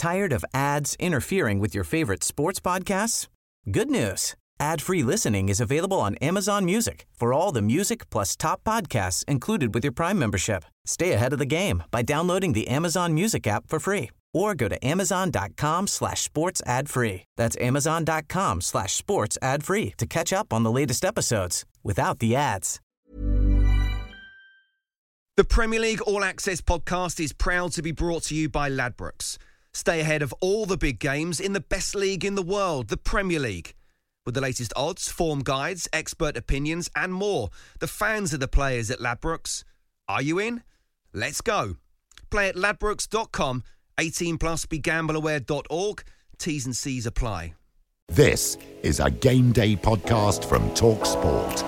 Tired of ads interfering with your favorite sports podcasts? Good news. Ad-free listening is available on Amazon Music for all the music plus top podcasts included with your Prime membership. Stay ahead of the game by downloading the Amazon Music app for free or go to amazon.com/sports ad free. That's amazon.com/sports ad free to catch up on the latest episodes without the ads. The Premier League All Access podcast is proud to be brought to you by Ladbrokes. Stay ahead of all the big games in the best league in the world, the Premier League. With the latest odds, form guides, expert opinions and more, the fans are the players at Ladbrokes. Are you in? Let's go. Play at ladbrokes.com, 18 plus, begambleaware.org. T's and C's apply. This is a Game Day podcast from TalkSport.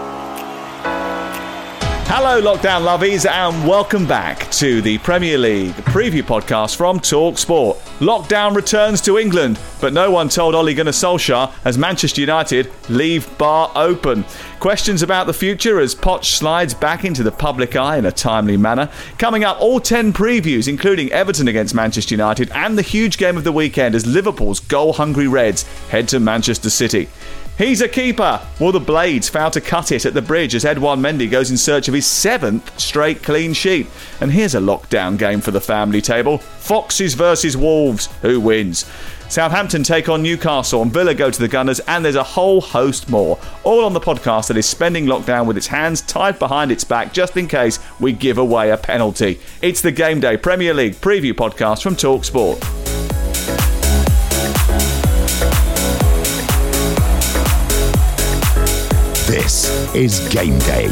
Hello, Lockdown lovies, and welcome back to the Premier League preview podcast from TalkSport. Lockdown returns to England, but no one told Ole Gunnar Solskjaer as Manchester United leave bar open. Questions about the future as Poch slides back into the public eye in a timely manner. Coming up, all 10 previews, including Everton against Manchester United and the huge game of the weekend as Liverpool's goal-hungry Reds head to Manchester City. He's a keeper. Will the Blades fail to cut it at the Bridge as Edouard Mendy goes in search of his 7th straight clean sheet? And here's a lockdown game for the family table. Foxes versus Wolves. Who wins? Southampton take on Newcastle and Villa go to the Gunners, and there's a whole host more. All on the podcast that is spending lockdown with its hands tied behind its back just in case we give away a penalty. It's the Game Day Premier League preview podcast from TalkSport. This is Game Day.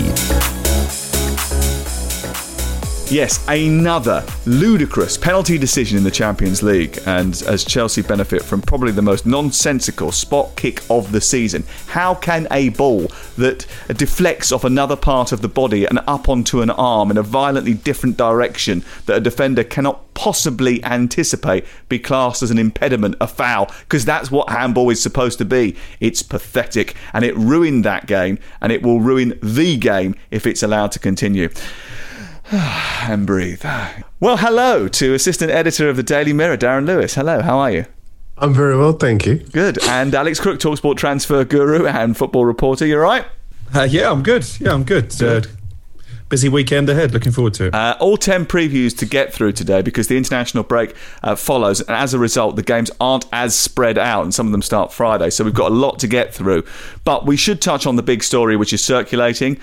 Yes, another ludicrous penalty decision in the Champions League, and as Chelsea benefit from probably the most nonsensical spot kick of the season. How can a ball that deflects off another part of the body and up onto an arm in a violently different direction that a defender cannot possibly anticipate be classed as an impediment, a foul? Because that's what handball is supposed to be. It's pathetic, and it ruined that game, and it will ruin the game if it's allowed to continue. And breathe. Well, hello to assistant editor of the Daily Mirror, Darren Lewis. Hello, how are you? I'm very well, thank you. Good. And Alex Crook, TalkSport transfer guru and football reporter. You all right? Yeah, I'm good. Busy weekend ahead. Looking forward to it. All 10 previews to get through today because the international break follows. And as a result, the games aren't as spread out and some of them start Friday. So we've got a lot to get through. But we should touch on the big story which is circulating.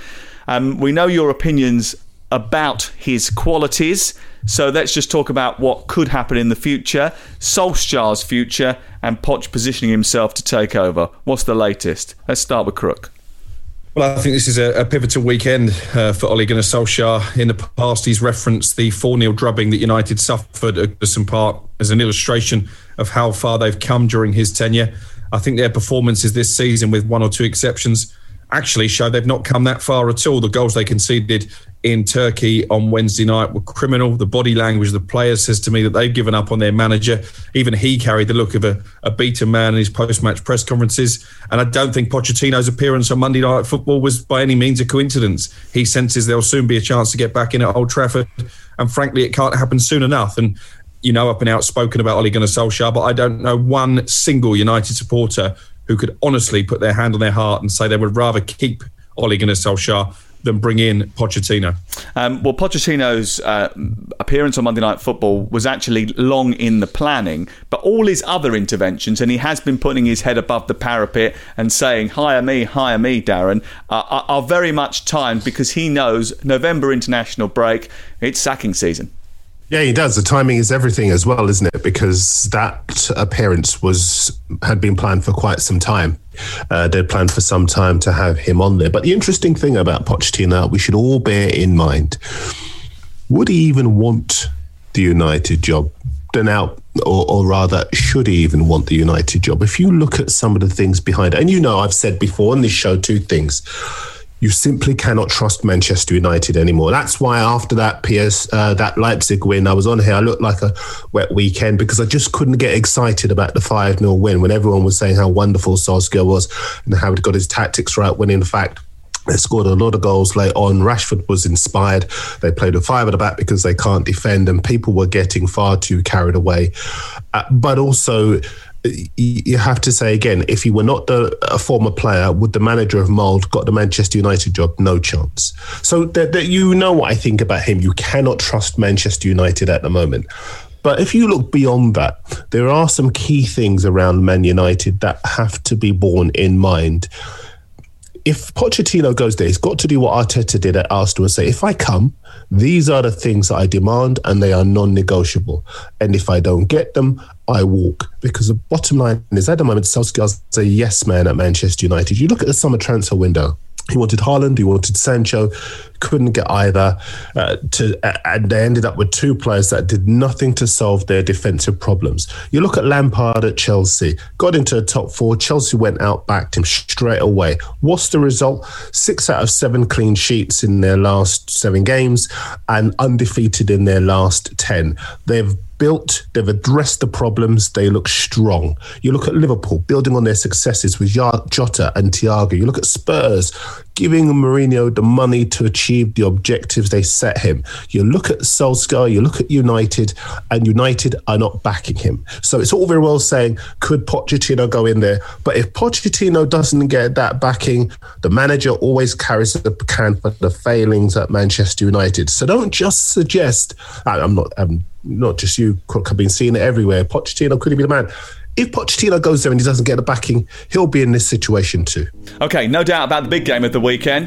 We know your opinions about his qualities, so let's just talk about what could happen in the future, Solskjaer's future, and Poch positioning himself to take over. What's the latest? Let's start with Crook. Well, I think this is a pivotal weekend for Ole Gunnar Solskjaer. In the past, he's referenced the 4-0 drubbing that United suffered at Goodison Park as an illustration of how far they've come during his tenure. I think their performances this season, with one or two exceptions, actually show they've not come that far at all. The goals they conceded in Turkey on Wednesday night were criminal. The body language of the players says to me that they've given up on their manager. Even he carried the look of a beaten man in his post-match press conferences. And I don't think Pochettino's appearance on Monday Night Football was by any means a coincidence. He senses there'll soon be a chance to get back in at Old Trafford. And frankly, it can't happen soon enough. And you know, I've been outspoken about Ole Gunnar Solskjaer, but I don't know one single United supporter who could honestly put their hand on their heart and say they would rather keep Ole Gunnar Solskjaer than bring in Pochettino. Well, Pochettino's appearance on Monday Night Football was actually long in the planning, but all his other interventions, and he has been putting his head above the parapet and saying, hire me, Darren, are very much timed because he knows November international break, it's sacking season. Yeah, he does. The timing is everything as well, isn't it? Because that appearance had been planned for quite some time. They'd planned for some time to have him on there. But the interesting thing about Pochettino, we should all bear in mind, would he even want the United job? Now, or rather, should he even want the United job? If you look at some of the things behind it, and you know I've said before on this show two things. You simply cannot trust Manchester United anymore. That's why after that that Leipzig win, I was on here. I looked like a wet weekend because I just couldn't get excited about the 5-0 win when everyone was saying how wonderful Solskjaer was and how he'd got his tactics right, when in fact they scored a lot of goals late on. Rashford was inspired. They played with 5 at the back because they can't defend, and people were getting far too carried away. But also, you have to say again, if he were not a former player, would the manager have Mould got the Manchester United job? No chance. So that you know what I think about him. You cannot trust Manchester United at the moment. But if you look beyond that, there are some key things around Man United that have to be borne in mind. If Pochettino goes there, he's got to do what Arteta did at Arsenal and say, if I come, these are the things that I demand and they are non-negotiable. And if I don't get them, I walk. Because the bottom line is, at the moment, Solskjaer's a yes man at Manchester United. You look at the summer transfer window. He wanted Haaland, he wanted Sancho, couldn't get either. And they ended up with two players that did nothing to solve their defensive problems. You look at Lampard at Chelsea, got into the top four. Chelsea went out, backed him straight away. What's the result? 6 out of 7 clean sheets in their last 7 games and undefeated in their last 10. They've addressed the problems, they look strong. You look at Liverpool, building on their successes with Jota and Thiago. You look at Spurs, giving Mourinho the money to achieve the objectives they set him. You look at Solskjaer, you look at United, and United are not backing him. So it's all very well saying, could Pochettino go in there? But if Pochettino doesn't get that backing, the manager always carries the can for the failings at Manchester United. So don't just suggest, not just you, I've been seeing it everywhere, Pochettino could be the man. If Pochettino goes there and he doesn't get the backing, he'll be in this situation too. OK, no doubt about the big game of the weekend.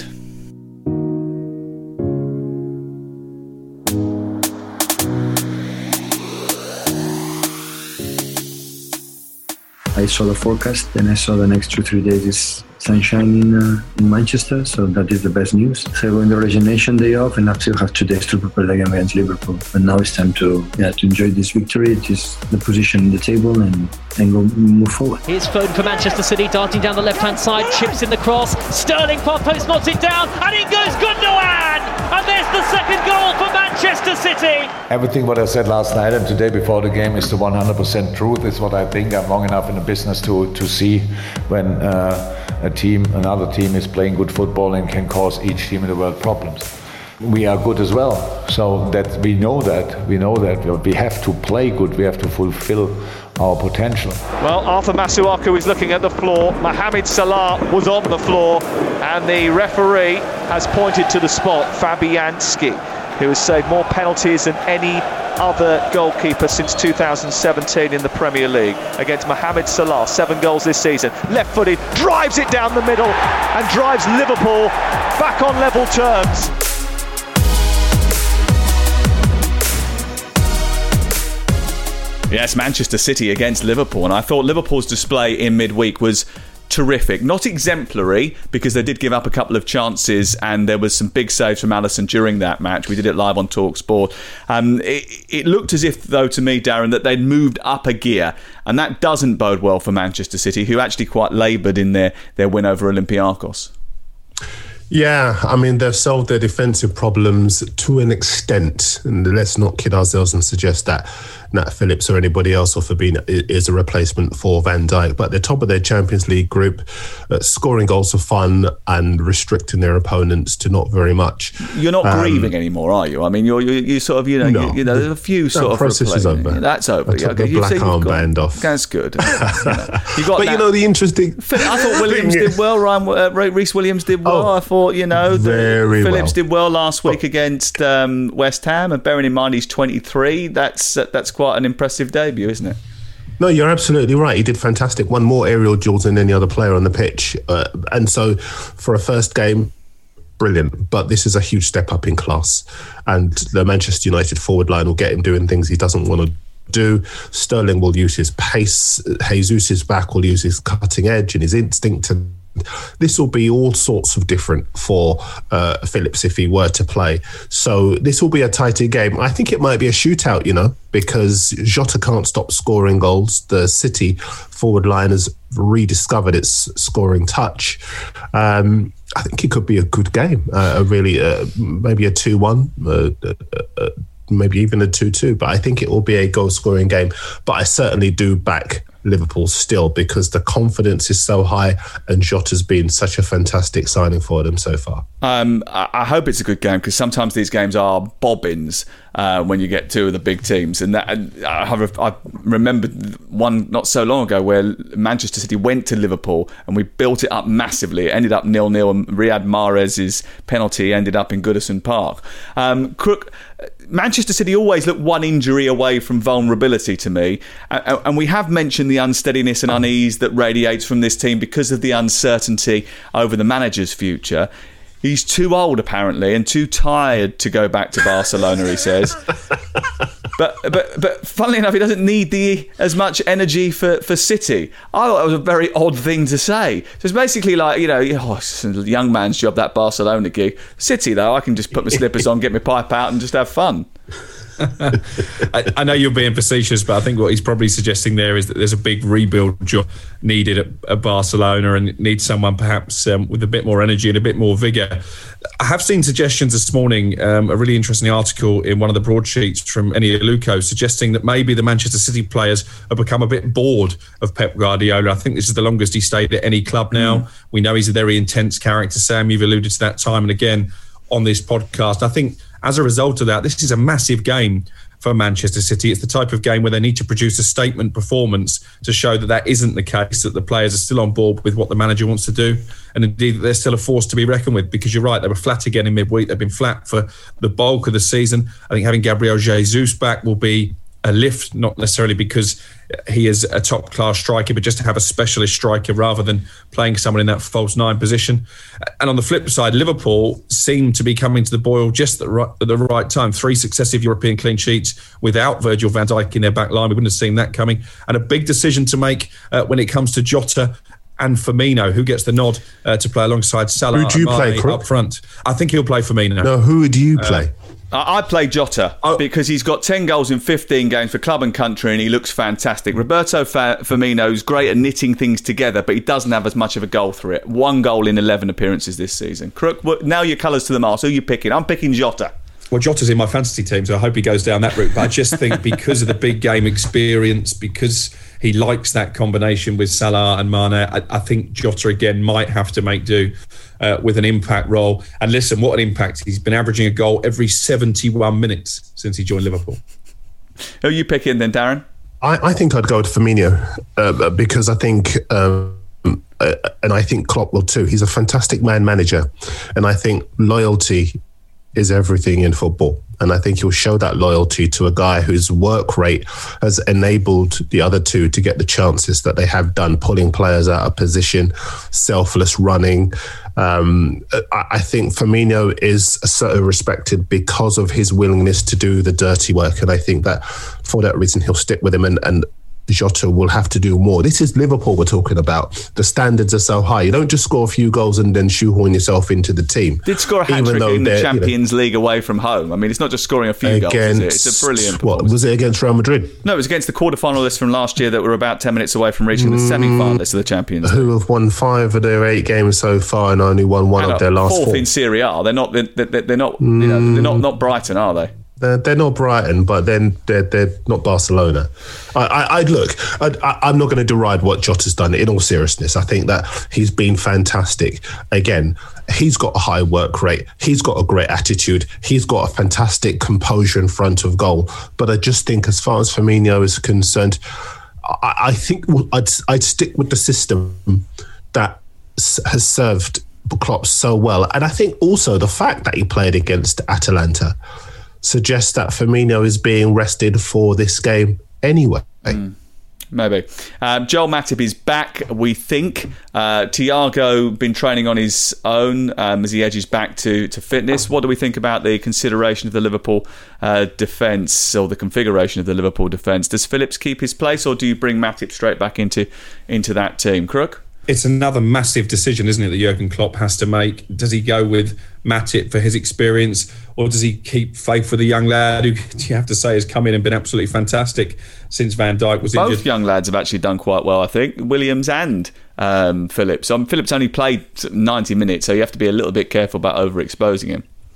I saw the forecast and I saw the next 2-3 days is sunshine in Manchester, so that is the best news. So we're in the resignation day off and I still have 2 days to prepare the game against Liverpool. But now it's time to enjoy this victory. It is the position in the table and go move forward. Here's Foden for Manchester City, darting down the left-hand side, chips in the cross. Sterling far post, knocks it down, and in goes Gundogan! And there's the second goal for Manchester City. Everything what I said last night and today before the game is the 100% truth. It's what I think. I'm long enough in the business to see when another team is playing good football and can cause each team in the world problems. We are good as well, so that we know that we have to play good, we have to fulfill our potential. Well, Arthur Masuaku is looking at the floor. Mohamed Salah was on the floor, and the referee has pointed to the spot, Fabianski, who has saved more penalties than any other goalkeeper since 2017 in the Premier League. Against Mohamed Salah, 7 goals this season. Left-footed, drives it down the middle and drives Liverpool back on level terms. Yes, Manchester City against Liverpool, and I thought Liverpool's display in midweek was terrific. Not exemplary, because they did give up a couple of chances and there was some big saves from Alisson during that match. We did it live on TalkSport. It looked as if, though, to me, Darren, that they'd moved up a gear, and that doesn't bode well for Manchester City, who actually quite laboured in their win over Olympiacos. Yeah, I mean, they've solved their defensive problems to an extent, and let's not kid ourselves and suggest that Nat Phillips or anybody else or Fabinho is a replacement for Van Dijk. But they're top of their Champions League group, scoring goals for fun and restricting their opponents to not very much. You're not grieving anymore, are you? I mean, you sort of, there's a few sort of... That process is over. That's over. I took the black armband off. That's good. The interesting... I thought Williams did well, Rhys Williams did well. I thought, Phillips did well last week against West Ham, and bearing in mind he's 23, that's quite an impressive debut, isn't it? No, you're absolutely right. He did fantastic. Won more aerial duels than any other player on the pitch. And so for a first game, brilliant. But this is a huge step up in class. And the Manchester United forward line will get him doing things he doesn't want to do. Sterling will use his pace. Jesus' back will use his cutting edge and his instinct. And this will be all sorts of different for Phillips if he were to play. So this will be a tighter game. I think it might be a shootout, because Jota can't stop scoring goals. The City forward line has rediscovered its scoring touch. I think it could be a good game. Maybe a 2-1, maybe even a 2-2. But I think it will be a goal-scoring game. But I certainly do back Liverpool still, because the confidence is so high and Jota's been such a fantastic signing for them so far. I hope it's a good game, because sometimes these games are bobbins when you get two of the big teams. And I remember one not so long ago where Manchester City went to Liverpool and we built it up massively. It ended up 0-0 and Riyad Mahrez's penalty ended up in Goodison Park. Crook, Manchester City always look one injury away from vulnerability to me, and we have mentioned the unsteadiness and unease that radiates from this team because of the uncertainty over the manager's future. He's too old, apparently, and too tired to go back to Barcelona, he says. But funnily enough, he doesn't need as much energy for City. I thought that was a very odd thing to say. So it's basically like, it's a young man's job, that Barcelona gig. City, though, I can just put my slippers on, get my pipe out and just have fun. I know you're being facetious, but I think what he's probably suggesting there is that there's a big rebuild job needed at Barcelona and needs someone perhaps with a bit more energy and a bit more vigour. I have seen suggestions this morning, a really interesting article in one of the broadsheets from Eni Aluko suggesting that maybe the Manchester City players have become a bit bored of Pep Guardiola. I think this is the longest he stayed at any club now. We know he's a very intense character. Sam, you've alluded to that time and again on this podcast. I think as a result of that, this is a massive game for Manchester City. It's the type of game where they need to produce a statement performance to show that isn't the case, that the players are still on board with what the manager wants to do, and indeed that they're still a force to be reckoned with, because you're right, they were flat again in midweek. They've been flat for the bulk of the season. I think having Gabriel Jesus back will be a lift, not necessarily because he is a top-class striker, but just to have a specialist striker rather than playing someone in that false nine position. And on the flip side, Liverpool seem to be coming to the boil just at the right time. 3 successive European clean sheets without Virgil van Dijk in their back line. We wouldn't have seen that coming. And a big decision to make when it comes to Jota and Firmino, who gets the nod to play alongside Salah. Who do you play, up front? I think he'll play Firmino. No, who do you play? I play Jota because he's got 10 goals in 15 games for club and country and he looks fantastic. Roberto Firmino's great at knitting things together, but he doesn't have as much of a goal threat. 1 goal in 11 appearances this season. Crook, now your colours to the mast. Who are you picking? I'm picking Jota. Well, Jota's in my fantasy team, so I hope he goes down that route. But I just think because of the big game experience, because he likes that combination with Salah and Mane, I think Jota again might have to make do with an impact role. And listen, what an impact. He's been averaging a goal every 71 minutes since he joined Liverpool. Who are you picking then, Darren? I think I'd go with Firmino because I think... and I think Klopp will too. He's a fantastic manager. And I think loyalty is everything in football. And I think he'll show that loyalty to a guy whose work rate has enabled the other two to get the chances that they have done, pulling players out of position, selfless running. I think Firmino is so respected because of his willingness to do the dirty work. And I think that for that reason, he'll stick with him and Jota will have to do more. This is Liverpool we're talking about. The standards are so high. You don't just score a few goals and then shoehorn yourself into the team. Did score a hat-trick in the Champions League away from home. I mean, it's not just scoring a few goals, is it? It's a brilliant performance. What, was it against Real Madrid? No, it was against the quarter-finalists from last year that were about 10 minutes away from reaching the semi-finalists of the Champions League. Who have won 5 of their 8 games so far and only won 1 of their last 4. 4th in Serie A. They're not not Brighton, are they? They're not Brighton, but then they're not Barcelona. I'm not going to deride what Jota's done. In all seriousness, I think that he's been fantastic. Again, he's got a high work rate. He's got a great attitude. He's got a fantastic composure in front of goal. But I just think, as far as Firmino is concerned, I think I'd stick with the system that has served Klopp so well. And I think also the fact that he played against Atalanta suggests that Firmino is being rested for this game anyway. Maybe. Joel Matip is back, we think. Thiago been training on his own as he edges back to fitness. What do we think about the consideration of the Liverpool defence, or the configuration of the Liverpool defence? Does Phillips keep his place, or do you bring Matip straight back into that team? Crook? It's another massive decision, isn't it, that Jurgen Klopp has to make. Does he go with Matip for his experience, or does he keep faith with the young lad who, you have to say, has come in and been absolutely fantastic since Van Dijk was injured? Both young lads have actually done quite well, I think, Williams and Phillips. Phillips only played 90 minutes, so you have to be a little bit careful about overexposing him.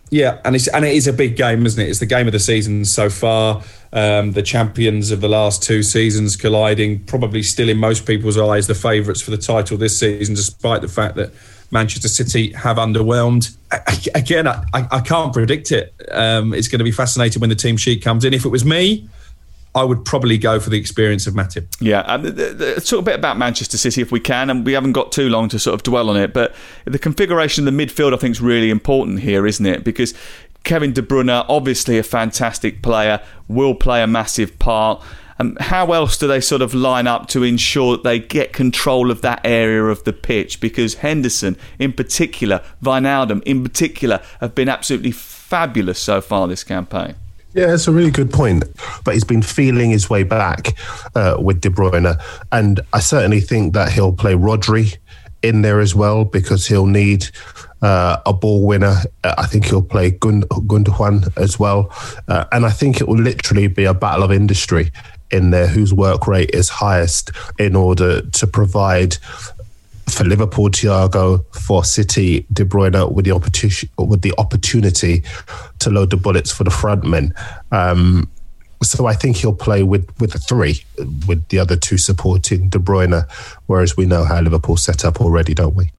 Yeah, and it is a big game, isn't it? It's the game of the season so far. The champions of the last 2 seasons colliding, probably still in most people's eyes the favourites for the title this season, despite the fact that Manchester City have underwhelmed. Again, I can't predict it. It's going to be fascinating when the team sheet comes in. If it was me, I would probably go for the experience of Matip. Yeah, talk a bit about Manchester City if we can, and we haven't got too long to sort of dwell on it, but the configuration of the midfield I think is really important here, isn't it? Because Kevin De Bruyne, obviously a fantastic player, will play a massive part. How else do they sort of line up to ensure that they get control of that area of the pitch? Because Henderson in particular, Wijnaldum in particular, have been absolutely fabulous so far this campaign. Yeah, it's a really good point. But he's been feeling his way back with De Bruyne. And I certainly think that he'll play Rodri in there as well, because he'll need a ball winner. I think he'll play Gundogan as well. And I think it will literally be a battle of industry in there, whose work rate is highest, in order to provide for Liverpool, Thiago, for City, De Bruyne with the opportunity to load the bullets for the front men. So I think he'll play with the 3, with the other 2 supporting De Bruyne, whereas we know how Liverpool set up already, don't we?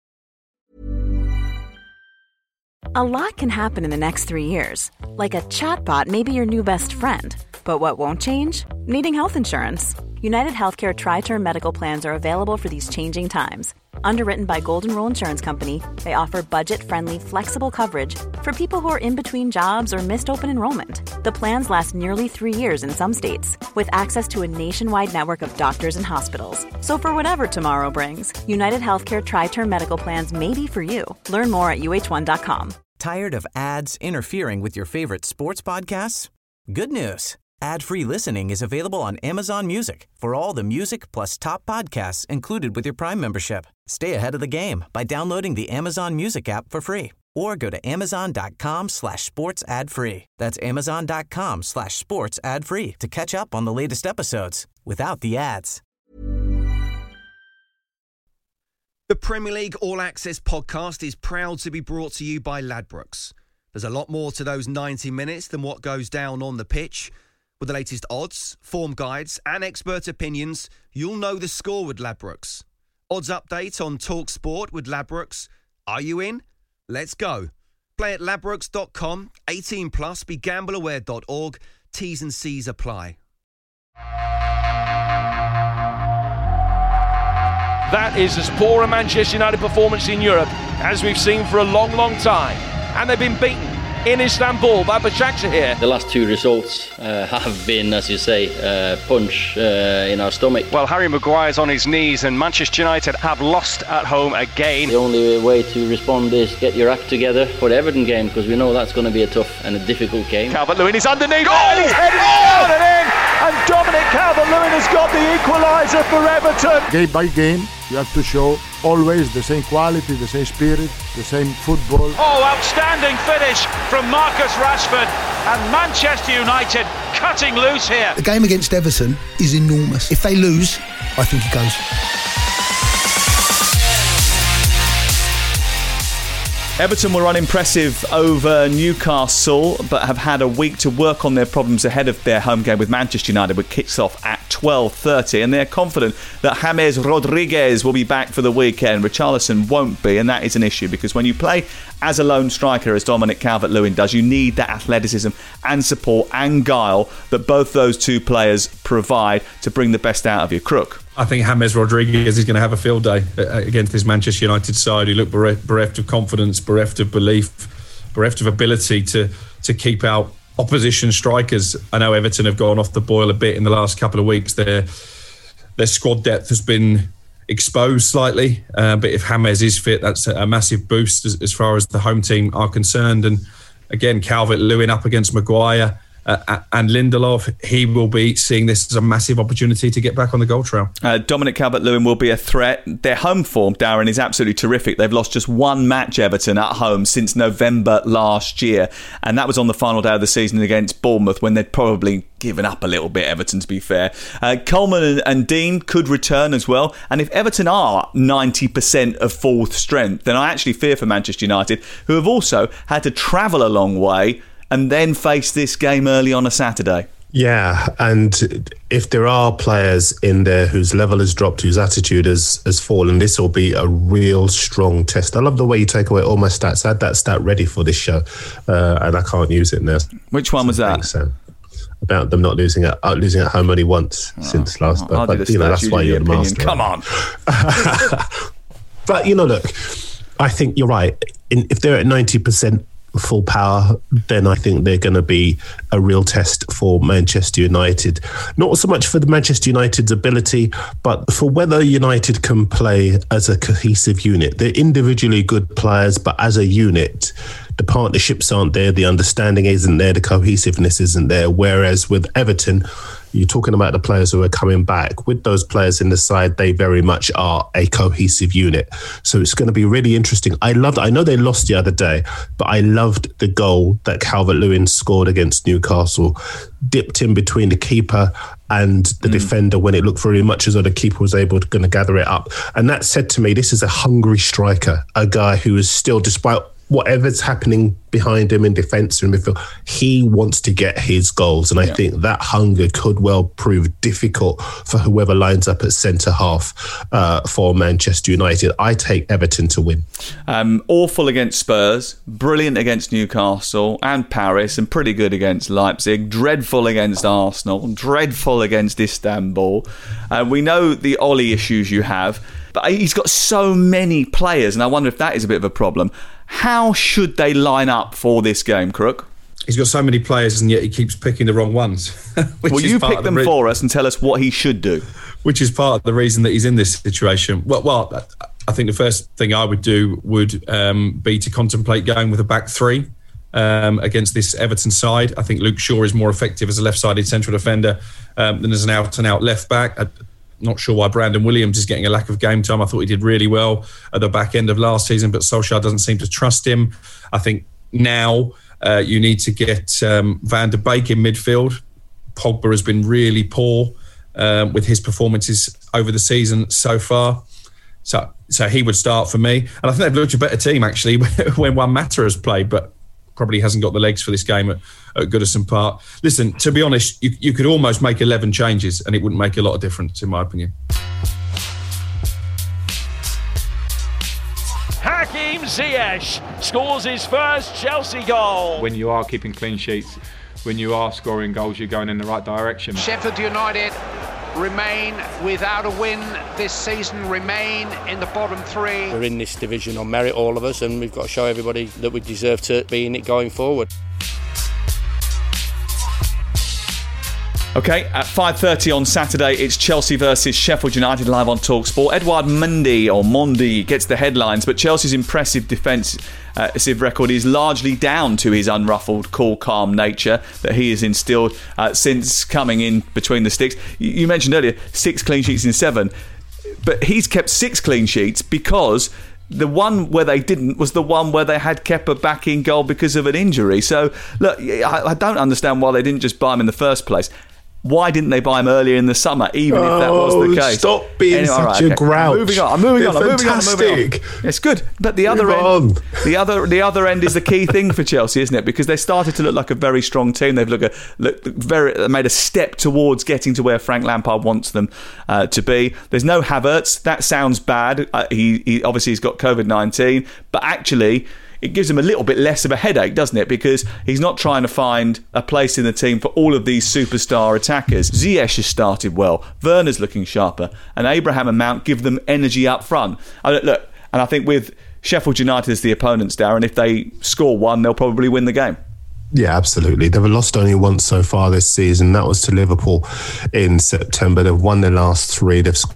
A lot can happen in the next 3 years. Like a chatbot may be your new best friend. But what won't change? Needing health insurance. United Healthcare Tri-Term Medical Plans are available for these changing times. Underwritten by Golden Rule Insurance Company, they offer budget-friendly, flexible coverage for people who are in between jobs or missed open enrollment. The plans last nearly 3 years in some states, with access to a nationwide network of doctors and hospitals. So for whatever tomorrow brings, United Healthcare Tri-Term Medical Plans may be for you. Learn more at uh1.com. Tired of ads interfering with your favorite sports podcasts? Good news. Ad-free listening is available on Amazon Music for all the music plus top podcasts included with your Prime membership. Stay ahead of the game by downloading the Amazon Music app for free, or go to amazon.com/sports ad free. That's amazon.com/sports ad free to catch up on the latest episodes without the ads. The Premier League All Access podcast is proud to be brought to you by Ladbrokes. There's a lot more to those 90 minutes than what goes down on the pitch. With the latest odds, form guides and expert opinions, you'll know the score with Ladbrokes. Odds update on Talk Sport with Ladbrokes. Are you in? Let's go. Play at ladbrokes.com, 18 plus, begambleaware.org. T's and C's apply. That is as poor a Manchester United performance in Europe as we've seen for a long, long time. And they've been beaten in Istanbul by Başakşehir. The last 2 results have been, as you say, punch in our stomach. Well, Harry Maguire's on his knees and Manchester United have lost at home again. The only way to respond is get your act together for the Everton game, because we know that's going to be a tough and a difficult game. Calvert-Lewin is underneath and he's headed down and in, and Dominic Calvert-Lewin has got the equaliser for Everton. Game by game, you have to show always the same quality, the same spirit, the same football. Oh, outstanding finish from Marcus Rashford, and Manchester United cutting loose here. The game against Everton is enormous. If they lose, I think it goes. Everton were unimpressive over Newcastle, but have had a week to work on their problems ahead of their home game with Manchester United, which kicks off at 12:30, and they're confident that James Rodriguez will be back for the weekend. Richarlison won't be, and that is an issue, because when you play as a lone striker, as Dominic Calvert-Lewin does, you need that athleticism and support and guile that both those 2 players provide to bring the best out of your crook. I think James Rodriguez is going to have a field day against this Manchester United side who look bereft of confidence, bereft of belief, bereft of ability to keep out opposition strikers. I know Everton have gone off the boil a bit in the last couple of weeks. Their squad depth has been exposed slightly, but if James is fit, that's a massive boost as far as the home team are concerned. And again, Calvert-Lewin up against Maguire, and Lindelof, he will be seeing this as a massive opportunity to get back on the goal trail. Dominic Calvert-Lewin will be a threat. Their home form, Darren, is absolutely terrific. They've lost just one match, Everton, at home since November last year, and that was on the final day of the season against Bournemouth, when they'd probably given up a little bit, Everton, to be fair. Coleman and Dean could return as well, and if Everton are 90% of full strength, then I actually fear for Manchester United, who have also had to travel a long way and then face this game early on a Saturday. Yeah, and if there are players in there whose level has dropped, whose attitude has fallen, this will be a real strong test. I love the way you take away all my stats. I had that stat ready for this show, and I can't use it now. Which one was that? So, about them not losing at home only once since last. But that's why you're the master. Come on. But look, I think you're right. If they're at 90% full power, then I think they're going to be a real test for Manchester United. Not so much for the Manchester United's ability, but for whether United can play as a cohesive unit. They're individually good players, but as a unit, the partnerships aren't there, the understanding isn't there, the cohesiveness isn't there. Whereas with Everton, you're talking about the players who are coming back. With those players in the side, they very much are a cohesive unit. So it's going to be really interesting. I know they lost the other day, but I loved the goal that Calvert-Lewin scored against Newcastle. Dipped in between the keeper and the defender when it looked very much as though the keeper was able to gather it up. And that said to me, this is a hungry striker, a guy who is still, despite whatever's happening behind him in defence and midfield, he wants to get his goals. And I think that hunger could well prove difficult for whoever lines up at centre-half for Manchester United. I take Everton to win. Awful against Spurs, brilliant against Newcastle and Paris, and pretty good against Leipzig, dreadful against Arsenal, dreadful against Istanbul. We know the Ollie issues you have, but he's got so many players, and I wonder if that is a bit of a problem. How should they line up for this game, Crook? He's got so many players, and yet he keeps picking the wrong ones. Well, you pick them for us and tell us what he should do. Which is part of the reason that he's in this situation. Well, I think the first thing I would do would be to contemplate going with a back three against this Everton side. I think Luke Shaw is more effective as a left-sided central defender than as an out-and-out left-back. Not sure why Brandon Williams is getting a lack of game time. I thought he did really well at the back end of last season, but Solskjaer doesn't seem to trust him. I think now you need to get Van der Beek in midfield. Pogba has been really poor with his performances over the season so far. So he would start for me. And I think they've looked a better team, actually, when Juan Mata has played, but probably hasn't got the legs for this game at Goodison Park. Listen, to be honest, you could almost make 11 changes and it wouldn't make a lot of difference, in my opinion. Hakim Ziyech scores his first Chelsea goal. When you are keeping clean sheets, when you are scoring goals, you're going in the right direction. Sheffield United remain without a win this season, remain in the bottom three. We're in this division on merit, all of us, and we've got to show everybody that we deserve to be in it going forward. Okay, at 5:30 on Saturday, it's Chelsea versus Sheffield United live on TalkSport. Edouard Mendy gets the headlines, but Chelsea's impressive defensive record is largely down to his unruffled, cool, calm nature that he has instilled since coming in between the sticks. You mentioned earlier 6 clean sheets in 7, but he's kept 6 clean sheets because the one where they didn't was the one where they had Kepa back in goal because of an injury. So, look, I don't understand why they didn't just buy him in the first place. Why didn't they buy him earlier in the summer, even if that was the case? Stop being such a grouch. I'm moving on. It's good, but the other end, the other end is the key thing for Chelsea, isn't it? Because they started to look like a very strong team. They've made a step towards getting to where Frank Lampard wants them to be. There's no Havertz. That sounds bad. He obviously has got COVID-19, but actually, it gives him a little bit less of a headache, doesn't it? Because he's not trying to find a place in the team for all of these superstar attackers. Ziyech has started well. Werner's looking sharper. And Abraham and Mount give them energy up front. Look, and I think with Sheffield United as the opponents, Darren, if they score 1, they'll probably win the game. Yeah, absolutely. They've lost only once so far this season. That was to Liverpool in September. They've won their last 3. They've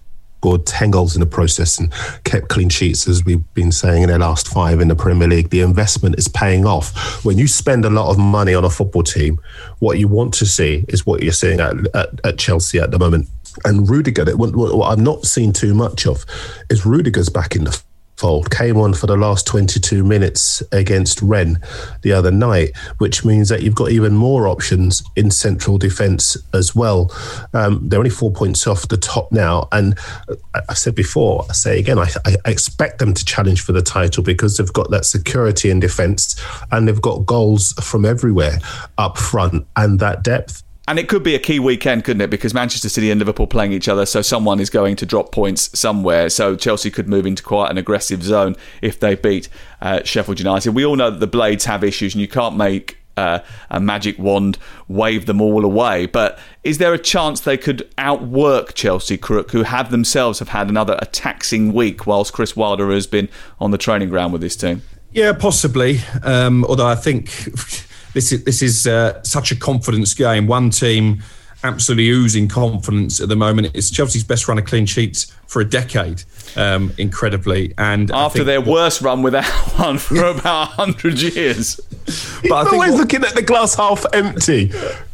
scored 10 goals in the process and kept clean sheets, as we've been saying, in their last 5 in the Premier League. The investment is paying off. When you spend a lot of money on a football team, what you want to see is what you're seeing at Chelsea at the moment. And Rudiger, what I've not seen too much of is Rudiger's back in the fold. Came on for the last 22 minutes against Rennes the other night, which means that you've got even more options in central defence as well. They're only 4 points off the top now. And I said before, I say again, I expect them to challenge for the title because they've got that security in defence and they've got goals from everywhere up front and that depth. And it could be a key weekend, couldn't it? Because Manchester City and Liverpool playing each other, so someone is going to drop points somewhere. So Chelsea could move into quite an aggressive zone if they beat Sheffield United. We all know that the Blades have issues and you can't make a magic wand wave them all away. But is there a chance they could outwork Chelsea, Crook, who have had another taxing week whilst Chris Wilder has been on the training ground with his team? Yeah, possibly. Although I think... This is such a confidence game. One team absolutely oozing confidence at the moment. It's Chelsea's best run of clean sheets for a decade, incredibly. And after their worst run without one for about 100 years. But I think always looking at the glass half empty.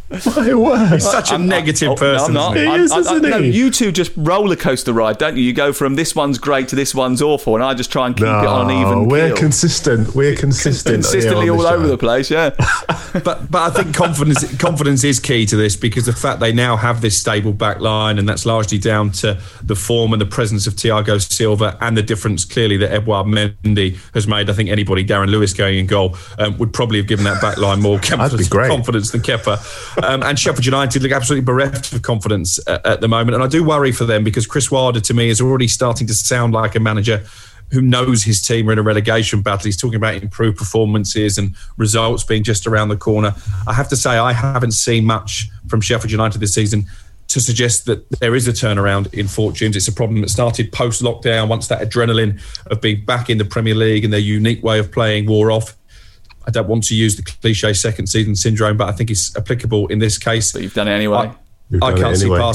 My word. He's such a negative person. I'm not. Isn't he? You two just roller coaster ride, don't you? You go from this one's great to this one's awful, and I just try and keep it on an even we're keel. Consistent. We're consistently all over the place, yeah. But I think confidence is key to this, because the fact they now have this stable back line, and that's largely down to the form and the presence of Thiago Silva and the difference clearly that Edouard Mendy has made. I think anybody, Darren Lewis going in goal, would probably have given that back line more confidence than Kepa. And Sheffield United look absolutely bereft of confidence at the moment. And I do worry for them, because Chris Wilder, to me, is already starting to sound like a manager who knows his team are in a relegation battle. He's talking about improved performances and results being just around the corner. I have to say, I haven't seen much from Sheffield United this season to suggest that there is a turnaround in fortunes. It's a problem that started post-lockdown, once that adrenaline of being back in the Premier League and their unique way of playing wore off. I don't want to use the cliche second season syndrome, but I think it's applicable in this case. But you've done it anyway. I can't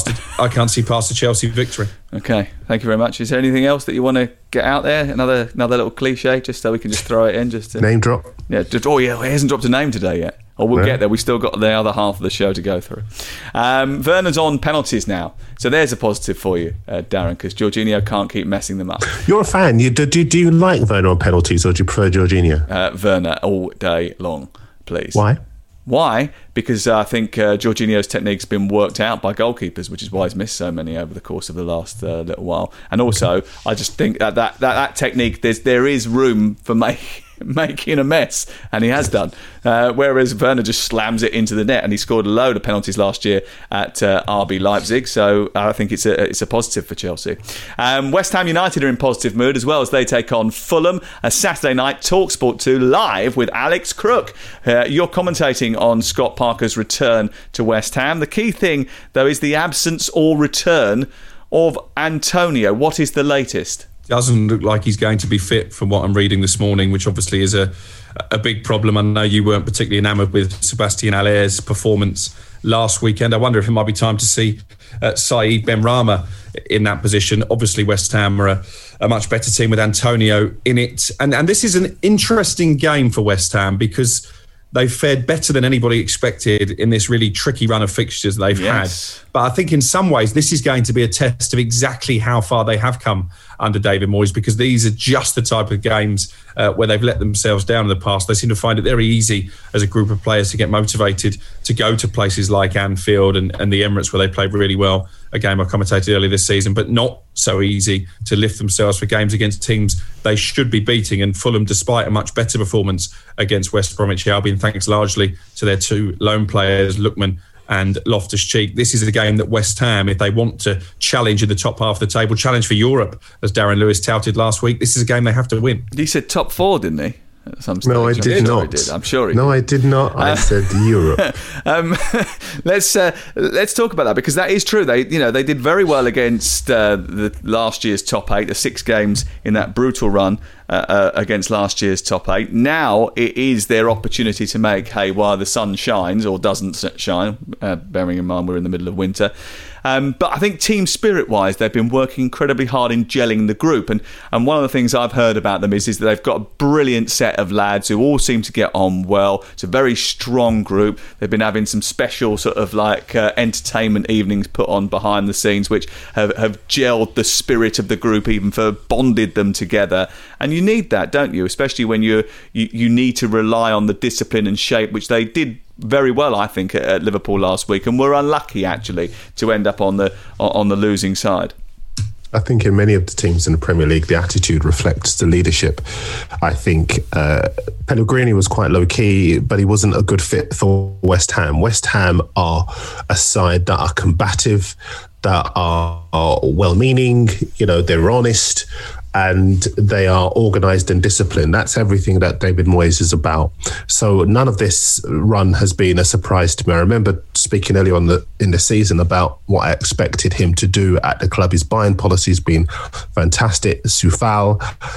see past the Chelsea victory. Okay, thank you very much. Is there anything else that you want to get out there? Another little cliche, just so we can just throw it in. Just to, name drop. Yeah. He hasn't dropped a name today yet. Or we'll get there. We still got the other half of the show to go through. Werner's on penalties now, so there's a positive for you, Darren, because Jorginho can't keep messing them up. You're a fan. Do you like Werner on penalties, or do you prefer Jorginho? Werner all day long, please. Why? Because I think Jorginho's technique's been worked out by goalkeepers, which is why he's missed so many over the course of the last little while. And also, I just think that technique, there is room for making a mess, and he has done. Whereas Werner just slams it into the net, and he scored a load of penalties last year at RB Leipzig. So I think it's a positive for Chelsea. West Ham United are in positive mood as well, as they take on Fulham. A Saturday night TalkSport 2 live with Alex Crook. You're commentating on Scott Parker's return to West Ham. The key thing, though, is the absence or return of Antonio. What is the latest? Doesn't look like he's going to be fit from what I'm reading this morning, which obviously is a big problem. I know you weren't particularly enamoured with Sebastian Haller's performance last weekend. I wonder if it might be time to see Saeed Benrahma in that position. Obviously, West Ham are a much better team with Antonio in it. And this is an interesting game for West Ham, because they've fared better than anybody expected in this really tricky run of fixtures they've had. But I think in some ways this is going to be a test of exactly how far they have come under David Moyes, because these are just the type of games where they've let themselves down in the past. They seem to find it very easy as a group of players to get motivated to go to places like Anfield and the Emirates, where they played really well, a game I commentated earlier this season, but not so easy to lift themselves for games against teams they should be beating. And Fulham, despite a much better performance against West Bromwich Albion, thanks largely to their two lone players, Lookman and Loftus-Cheek, this is a game that West Ham, if they want to challenge in the top half of the table, challenge for Europe, as Darren Lewis touted last week, this is a game they have to win. He said top four, didn't he? No, I did not. I'm sure he did. No, I did not. I said Europe. Let's talk about that, because that is true. They did very well against the last year's top 8, the 6 games in that brutal run against last year's top 8. Now it is their opportunity to make hay while the sun shines, or doesn't shine, bearing in mind we're in the middle of winter. But I think team spirit-wise, they've been working incredibly hard in gelling the group. And one of the things I've heard about them is that they've got a brilliant set of lads who all seem to get on well. It's a very strong group. They've been having some special sort of like entertainment evenings put on behind the scenes, which have gelled the spirit of the group, even for bonded them together. And you need that, don't you? Especially when you need to rely on the discipline and shape, which they did very well, I think, at Liverpool last week, and were unlucky actually to end up on the losing side. I think in many of the teams in the Premier League, the attitude reflects the leadership. I think Pellegrini was quite low-key, but he wasn't a good fit for West Ham. West Ham are a side that are combative, that are well-meaning, they're honest, and they are organised and disciplined. That's everything that David Moyes is about. So none of this run has been a surprise to me. I remember speaking earlier on in the season about what I expected him to do at the club. His buying policy has been fantastic. Soufal,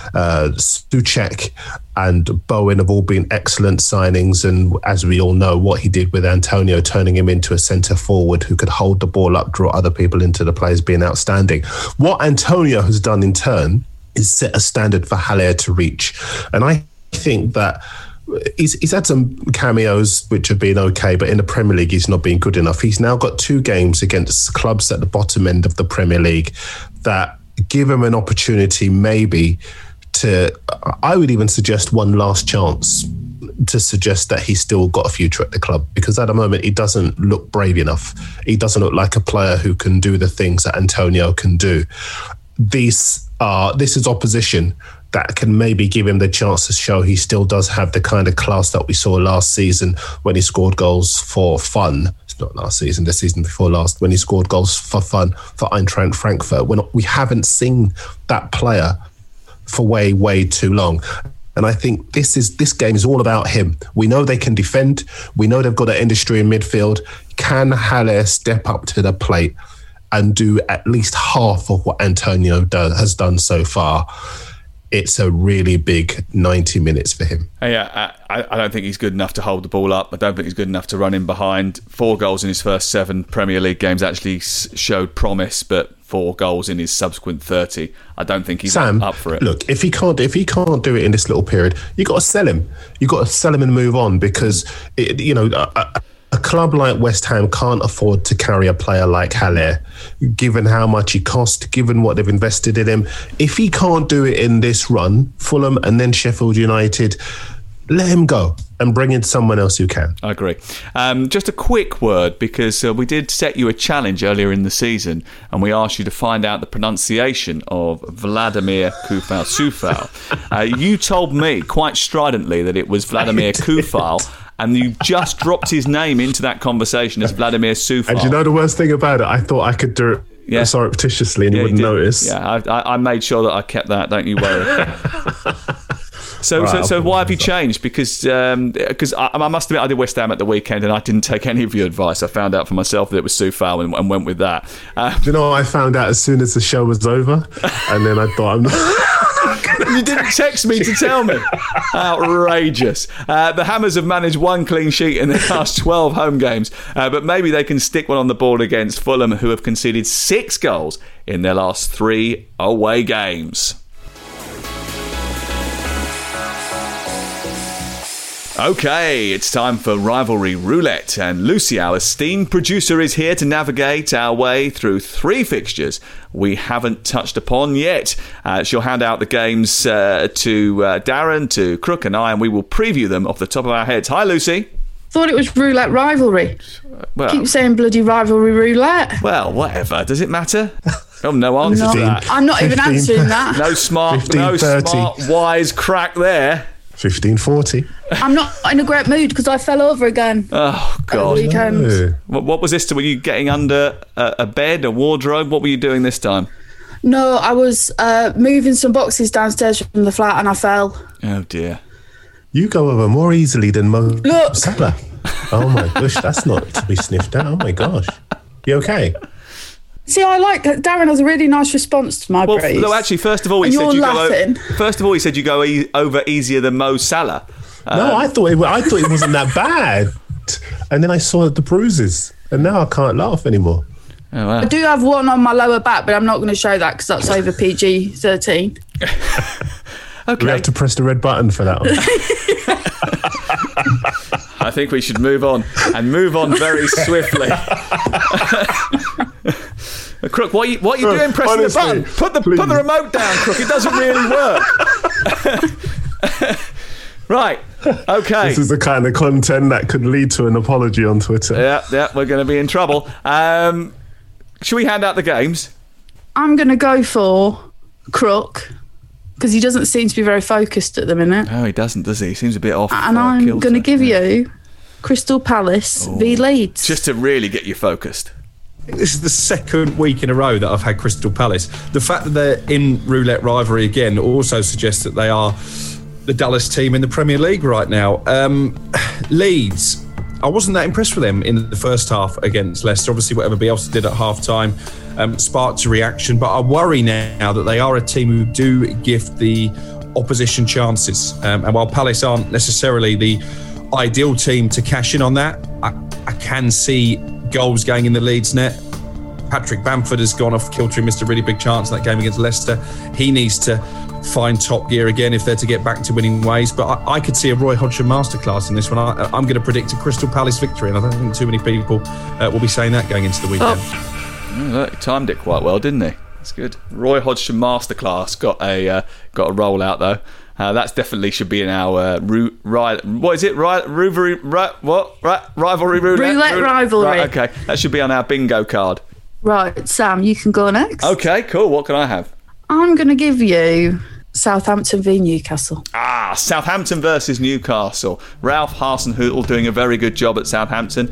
Souček and Bowen have all been excellent signings. And as we all know, what he did with Antonio, turning him into a centre forward who could hold the ball up, draw other people into the play, has been outstanding. What Antonio has done in turn is set a standard for Haller to reach. And I think that he's had some cameos which have been okay, but in the Premier League he's not been good enough. He's now got 2 games against clubs at the bottom end of the Premier League that give him an opportunity maybe to, I would even suggest one last chance to suggest that he's still got a future at the club, because at the moment he doesn't look brave enough. He doesn't look like a player who can do the things that Antonio can do. This is opposition that can maybe give him the chance to show he still does have the kind of class that we saw last season when he scored goals for fun. It's not last season, the season before last, when he scored goals for fun for Eintracht Frankfurt. We haven't seen that player for way, way too long. And I think this game is all about him. We know they can defend. We know they've got an industry in midfield. Can Haller step up to the plate and do at least half of what Antonio has done so far? It's a really big 90 minutes for him. Yeah, I don't think he's good enough to hold the ball up. I don't think he's good enough to run in behind. 4 goals in his first 7 Premier League games actually showed promise, but 4 goals in his subsequent 30, I don't think he's up for it. Look, if he can't do it in this little period, you got to sell him. You got to sell him and move on, because a club like West Ham can't afford to carry a player like Haller, given how much he cost, given what they've invested in him. If he can't do it in this run, Fulham and then Sheffield United, let him go and bring in someone else who can. I agree. Just a quick word, because we did set you a challenge earlier in the season and we asked you to find out the pronunciation of Vladimir Coufal. You told me quite stridently that it was Vladimir Coufal, and you just dropped his name into that conversation as Vladimir Soufal. And you know the worst thing about it? I thought I could do it surreptitiously and you wouldn't notice. Yeah, I made sure that I kept that, don't you worry. So why have you changed? Because I must admit I did West Ham at the weekend and I didn't take any of your advice. I found out for myself that it was Soufal and went with that. Do you know what I found out as soon as the show was over? And then I thought, I'm not... You didn't text me to tell me. Outrageous. The Hammers have managed 1 clean sheet in their last 12 home games, but maybe they can stick one on the board against Fulham, who have conceded 6 goals in their last 3 away games. Okay, it's time for Rivalry Roulette, and Lucy, our esteemed producer, is here to navigate our way through 3 fixtures we haven't touched upon yet. She'll hand out the games to Darren, to Crook and I, and we will preview them off the top of our heads. Hi, Lucy. Thought it was roulette rivalry. Well, keep saying bloody rivalry roulette. Well, whatever. Does it matter? No answer to that. I'm not even answering that. No smart, wise crack there. 15-40. I'm not in a great mood because I fell over again. Oh, God. No. What was this? Were you getting under a bed, a wardrobe? What were you doing this time? No, I was moving some boxes downstairs from the flat and I fell. Oh, dear. You go over more easily than Mo Salah. Oh, my gosh. That's not to be sniffed at. Oh, my gosh. You okay? See, I like that. Darren has a really nice response to my praise. No, actually, first of all, he said you go over easier than Mo Salah. No, I thought it wasn't that bad, and then I saw the bruises, and now I can't laugh anymore. Oh, wow. I do have one on my lower back, but I'm not going to show that because that's over PG-13. Okay. We have to press the red button for that one. I think we should move on, and move on very swiftly. Crook, what are you doing pressing honestly, the button? Put the remote down, Crook. It doesn't really work. Right, okay. This is the kind of content that could lead to an apology on Twitter. Yeah, we're going to be in trouble. Should we hand out the games? I'm going to go for Crook because he doesn't seem to be very focused at the minute. No, he doesn't, does he? He seems a bit off. And I'm going to give you Crystal Palace v Leeds. Just to really get you focused. This is the second week in a row that I've had Crystal Palace. The fact that they're in roulette rivalry again also suggests that they are the dullest team in the Premier League right now. Leeds, I wasn't that impressed with them in the first half against Leicester. Obviously, whatever Bielsa did at half-time sparked a reaction. But I worry now that they are a team who do give the opposition chances. And while Palace aren't necessarily the ideal team to cash in on that, I can see goals going in the Leeds net. Patrick Bamford has gone off kilter. He missed a really big chance in that game against Leicester. He needs to find top gear again if they're to get back to winning ways. But I could see a Roy Hodgson masterclass in this one. I'm going to predict a Crystal Palace victory, and I don't think too many people will be saying that going into the weekend. Look, he timed it quite well, didn't he? That's good. Roy Hodgson masterclass got a roll out though. That's definitely should be in our what is it? Rivalry roulette. Roulette rivalry. Right, okay, that should be on our bingo card. Right, Sam, you can go next. Okay, cool. What can I have? I'm going to give you Southampton v Newcastle. Southampton versus Newcastle. Ralph Hasenhüttl doing a very good job at Southampton.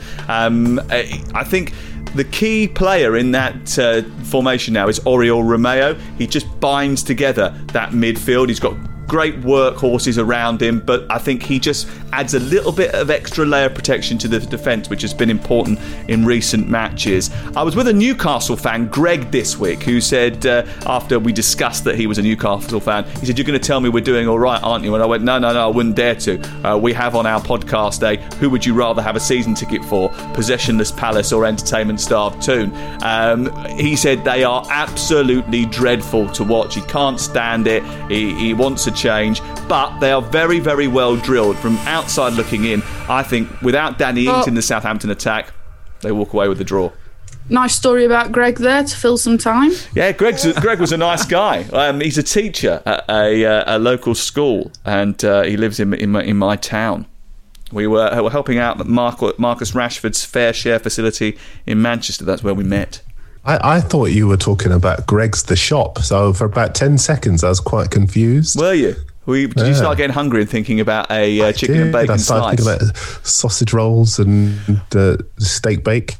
I think the key player in that formation now is Oriol Romeo. He just binds together that midfield. He's got great workhorses around him, but I think he just adds a little bit of extra layer of protection to the defence, which has been important in recent matches. I was with a Newcastle fan, Greg, this week, who said, after we discussed that he was a Newcastle fan, he said, "You're going to tell me we're doing all right, aren't you?" And I went, no, I wouldn't dare to. We have on our podcast who would you rather have a season ticket for, Possessionless Palace or Entertainment Starved Toon? He said they are absolutely dreadful to watch. He can't stand it. He wants a change, but they are very, very well drilled. From outside looking in, I think without Danny Ings in the Southampton attack, they walk away with the draw. Nice story about Greg there to fill some time. Yeah, Greg was a nice guy. He's a teacher at a local school, and he lives in my town. We were helping out at Marcus Rashford's Fair Share facility in Manchester. That's where we met. I thought you were talking about Greg's The Shop, so for about 10 seconds I was quite confused. Were you? Did you start getting hungry and thinking about a chicken and bacon slice? I started thinking about sausage rolls and steak bake.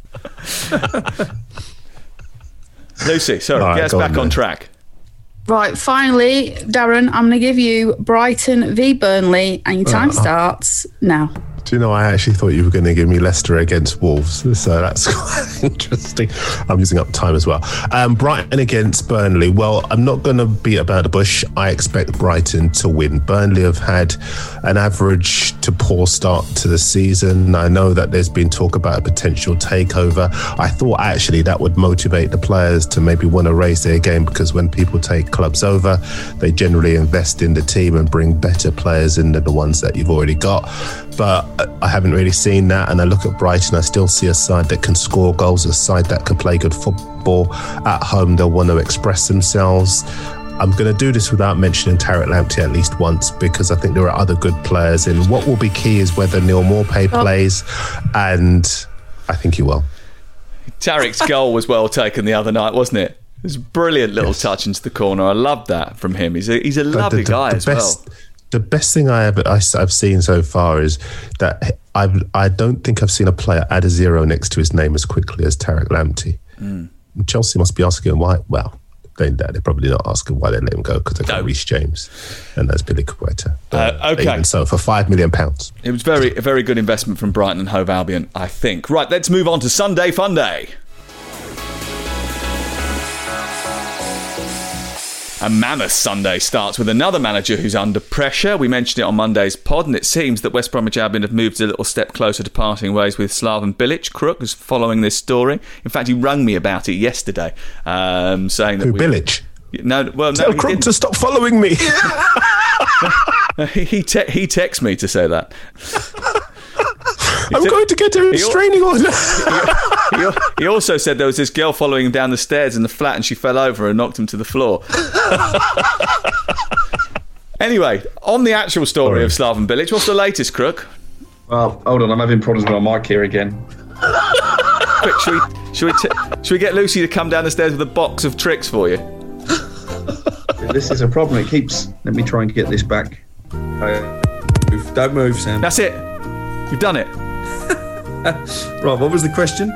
Lucy, sorry, get us back on track. Right, finally, Darren, I'm going to give you Brighton v Burnley, and your time starts now. Do you know, I actually thought you were going to give me Leicester against Wolves, so that's quite interesting. I'm using up time as well. Brighton against Burnley. Well, I'm not going to beat about the bush. I expect Brighton to win. Burnley have had an average to poor start to the season. I know that there's been talk about a potential takeover. I thought actually that would motivate the players to maybe want to raise their game, because when people take clubs over, they generally invest in the team and bring better players in than the ones that you've already got. But I haven't really seen that, and I look at Brighton, I still see a side that can score goals, a side that can play good football. At home, they'll want to express themselves. I'm going to do this without mentioning Tariq Lamptey at least once, because I think there are other good players in. What will be key is whether Neil Maupay plays, and I think he will. Tariq's goal was well taken the other night, wasn't it? It was a brilliant little touch into the corner. I loved that from him. He's a lovely guy as well. The best thing I've seen so far is that I don't think I've seen a player add a zero next to his name as quickly as Tariq Lamptey. Chelsea must be asking why. Well, they're probably not asking why they let him go, because they've got Reece James and that's Billy Quetta. Okay. Even so, for £5 million. It was a very good investment from Brighton and Hove Albion, I think. Right, let's move on to Sunday Funday. A mammoth Sunday starts with another manager who's under pressure. We mentioned it on Monday's pod, and it seems that West Bromwich Albion have moved a little step closer to parting ways with Slaven Bilic. Crook is following this story. In fact, he rang me about it yesterday, saying that Bilic? No, well, no. Tell Crook to stop following me. He texts me to say that. I'm going to get a restraining order. He also said there was this girl following him down the stairs in the flat and she fell over and knocked him to the floor. Anyway, on the actual story of Slaven Bilic, what's the latest, Crook? Well, hold on, I'm having problems with my mic here again. Quick, should we get Lucy to come down the stairs with a box of tricks for you? This is a problem. It keeps... Let me try and get this back. Don't move, Sam. That's it. You've done it. Right, what was the question?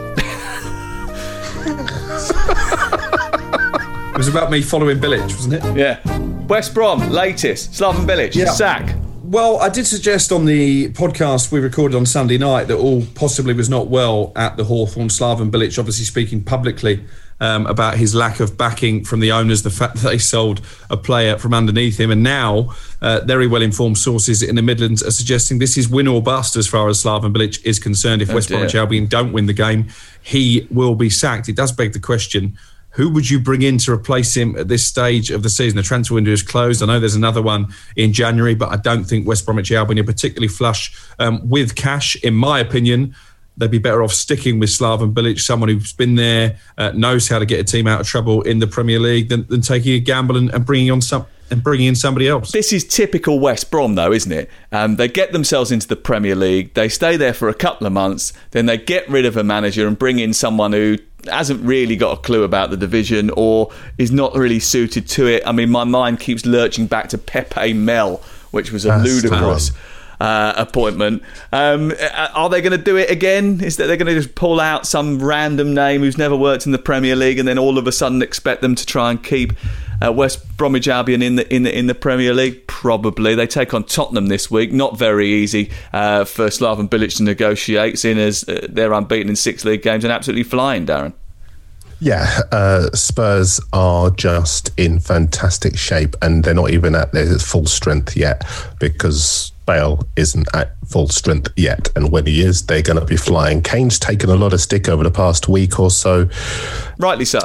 It was about me following Bilic, wasn't it? Yeah. West Brom, latest. Slaven Bilic, sack. Well, I did suggest on the podcast we recorded on Sunday night that all possibly was not well at the Hawthorn. Slaven Bilic obviously speaking publicly about his lack of backing from the owners, the fact that they sold a player from underneath him, and now very well-informed sources in the Midlands are suggesting this is win or bust as far as Slaven Bilic is concerned. If West Bromwich Albion don't win the game, he will be sacked. It does beg the question, who would you bring in to replace him at this stage of the season? The transfer window is closed. I know there's another one in January, but I don't think West Bromwich Albion are particularly flush with cash. In my opinion, they'd be better off sticking with Slaven Bilic, someone who's been there, knows how to get a team out of trouble in the Premier League, than taking a gamble and bringing in somebody else. This is typical West Brom, though, isn't it? They get themselves into the Premier League, they stay there for a couple of months, then they get rid of a manager and bring in someone who hasn't really got a clue about the division or is not really suited to it. I mean, my mind keeps lurching back to Pepe Mel, which was a ludicrous appointment. Are they going to do it again? Is that they're going to just pull out some random name who's never worked in the Premier League and then all of a sudden expect them to try and keep West Bromwich Albion in the Premier League? Probably. They take on Tottenham this week. Not very easy for Slaven Bilic to negotiate, seeing as they're unbeaten in 6 league games and absolutely flying, Darren. Yeah, Spurs are just in fantastic shape and they're not even at their full strength yet because Bale isn't at full strength yet, and when he is, they're going to be flying. Kane's taken a lot of stick over the past week or so. Rightly so.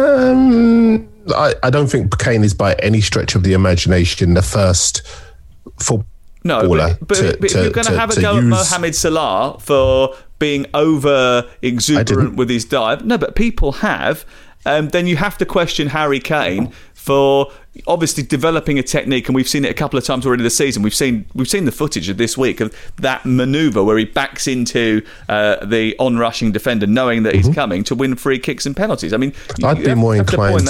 I don't think Kane is by any stretch of the imagination the first footballer. No, but if you're going to have a go at Mohamed Salah for being over exuberant with his dive, no, but people have, then you have to question Harry Kane for obviously developing a technique, and we've seen it a couple of times already this season. We've seen the footage of this week of that manoeuvre where he backs into the on-rushing defender knowing that he's coming to win free kicks and penalties. I mean, I'd be more inclined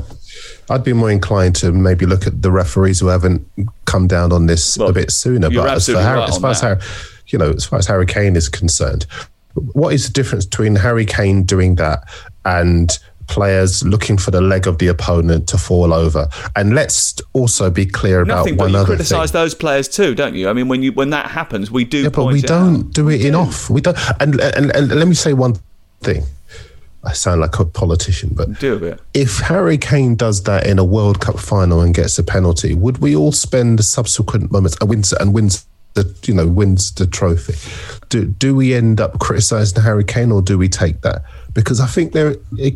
to maybe look at the referees who haven't come down on this a bit sooner. But as far as Harry Kane is concerned, what is the difference between Harry Kane doing that and players looking for the leg of the opponent to fall over? And let's also be clear about one other thing. You criticise those players too, don't you? I mean, when that happens, we do. Yeah, but we don't do it enough. We don't. And let me say one thing. I sound like a politician, but do a bit. If Harry Kane does that in a World Cup final and gets a penalty, would we all spend the subsequent moments wins the trophy? Do we end up criticising Harry Kane, or do we take that? Because I think we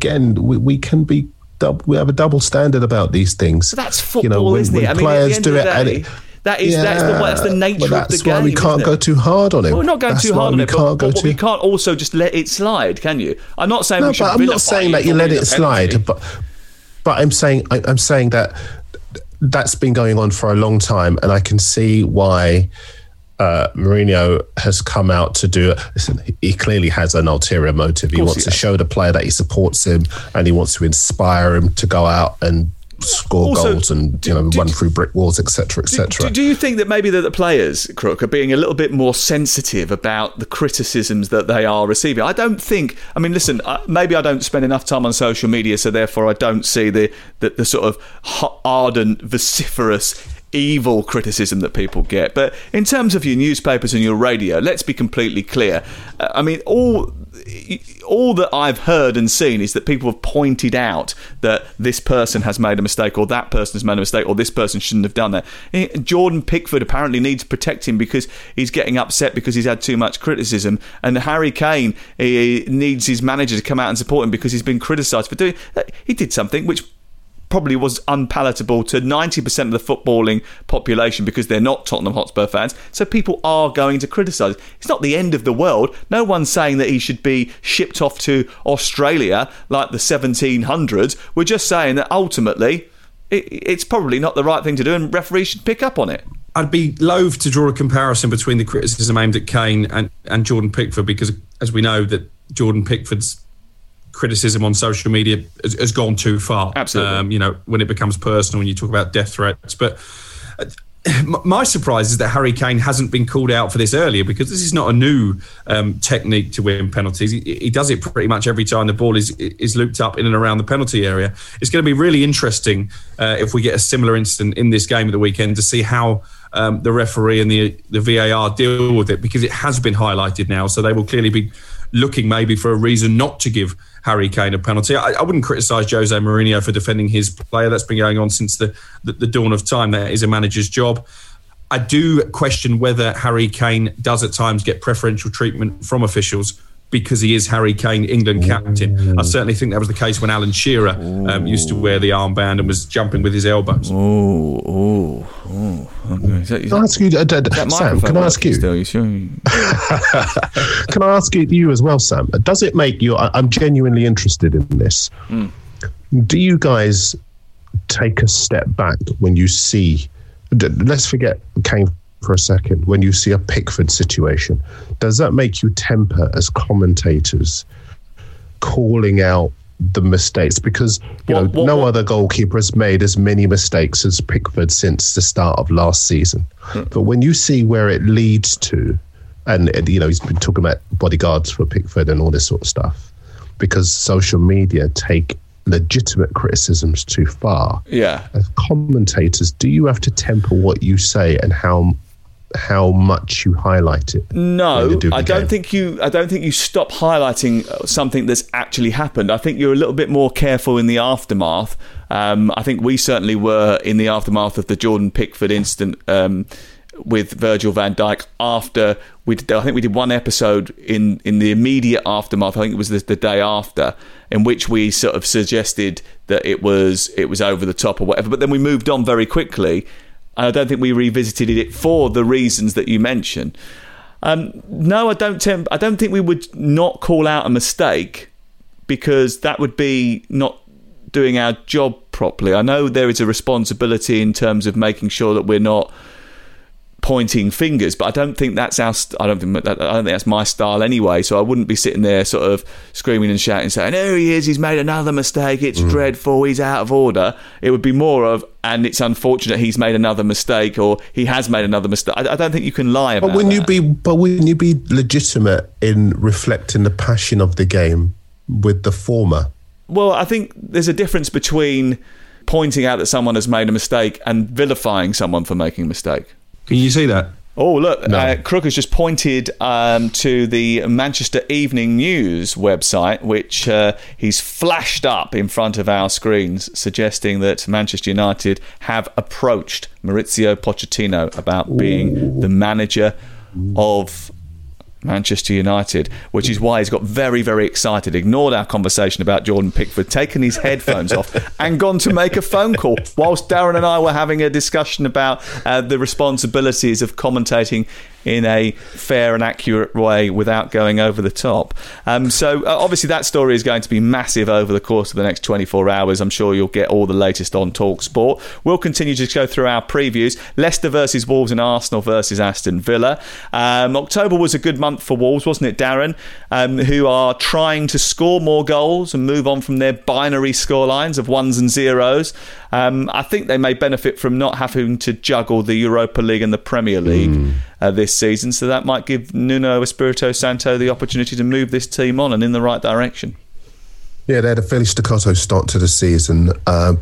have a double standard about these things. So that's football, isn't it? I mean, players do it. That's the nature of the game. That's why we can't go too hard on it. Well, we're not going too hard on it, but we can't also just let it slide, can you? I'm not saying we should. I'm not saying that you let it slide, but I'm saying that that's been going on for a long time, and I can see why Mourinho has come out to do it. Listen, he clearly has an ulterior motive. He wants to show the player that he supports him, and he wants to inspire him to go out and score goals and run through brick walls, etc., etc. Do you think that maybe the players, Crook, are being a little bit more sensitive about the criticisms that they are receiving? I don't think. I mean, listen, maybe I don't spend enough time on social media, so therefore I don't see the sort of ardent, vociferous evil criticism that people get. But in terms of your newspapers and your radio, let's be completely clear. I mean, all that I've heard and seen is that people have pointed out that this person has made a mistake, or that person has made a mistake, or this person shouldn't have done that. Jordan Pickford apparently needs to protect him because he's getting upset because he's had too much criticism, and Harry Kane, he needs his manager to come out and support him because he's been criticised for doing. He did something which probably was unpalatable to 90% of the footballing population because they're not Tottenham Hotspur fans, so people are going to criticise. It's not the end of the world. No one's saying that he should be shipped off to Australia like the 1700s. We're just saying that ultimately it's probably not the right thing to do, and referees should pick up on it. I'd be loath to draw a comparison between the criticism aimed at Kane and Jordan Pickford, because as we know that Jordan Pickford's criticism on social media has gone too far. Absolutely. When it becomes personal, when you talk about death threats. But my surprise is that Harry Kane hasn't been called out for this earlier, because this is not a new technique to win penalties. He does it pretty much every time the ball is looped up in and around the penalty area. It's going to be really interesting if we get a similar incident in this game at the weekend to see how the referee and the VAR deal with it, because it has been highlighted now. So they will clearly be looking maybe for a reason not to give Harry Kane a penalty. I wouldn't criticise Jose Mourinho for defending his player. That's been going on since the dawn of time. That is a manager's job. I do question whether Harry Kane does at times get preferential treatment from officials because he is Harry Kane, England captain. I certainly think that was the case when Alan Shearer used to wear the armband and was jumping with his elbows. Okay. Can I ask you, Sam? Can I ask you? Can I ask you as well, Sam? Does it make you? I'm genuinely interested in this. Do you guys take a step back when you see? Let's forget Kane for a second. When you see a Pickford situation, does that make you temper as commentators, calling out the mistakes? Because no other goalkeeper has made as many mistakes as Pickford since the start of last season. But when you see where it leads to, and he's been talking about bodyguards for Pickford and all this sort of stuff, because social media take legitimate criticisms too far. Yeah. As commentators, do you have to temper what you say and how much you highlight it? No, I don't think you stop highlighting something that's actually happened. I think you're a little bit more careful in the aftermath. I think we certainly were in the aftermath of the Jordan Pickford incident with Virgil van Dijk. After I think we did one episode in the immediate aftermath. I think it was the day after, in which we sort of suggested that it was over the top or whatever. But then we moved on very quickly. I don't think we revisited it for the reasons that you mentioned. No, I don't think we would not call out a mistake, because that would be not doing our job properly. I know there is a responsibility in terms of making sure that we're not pointing fingers, but I don't think that's I don't think that's my style anyway. So I wouldn't be sitting there sort of screaming and shouting, saying, "There he is! He's made another mistake. It's dreadful. He's out of order." It would be more of, "And it's unfortunate he's made another mistake," or "He has made another mistake." I don't think you can lie about that. But wouldn't you be legitimate in reflecting the passion of the game with the former? Well, I think there's a difference between pointing out that someone has made a mistake and vilifying someone for making a mistake. Can you see that? Oh, look, no. Crook has just pointed to the Manchester Evening News website, which he's flashed up in front of our screens, suggesting that Manchester United have approached Maurizio Pochettino about being the manager of Manchester United, which is why he's got very, very excited, ignored our conversation about Jordan Pickford, taken his headphones off and gone to make a phone call whilst Darren and I were having a discussion about the responsibilities of commentating in a fair and accurate way without going over the top. So obviously that story is going to be massive over the course of the next 24 hours. I'm sure you'll get all the latest on TalkSport. We'll continue to go through our previews. Leicester versus Wolves and Arsenal versus Aston Villa. October was a good month for Wolves, wasn't it, Darren? Who are trying to score more goals and move on from their binary scorelines of ones and zeros. I think they may benefit from not having to juggle the Europa League and the Premier League this season, so that might give Nuno Espirito Santo the opportunity to move this team on and in the right direction. Yeah, they had a fairly staccato start to the season, but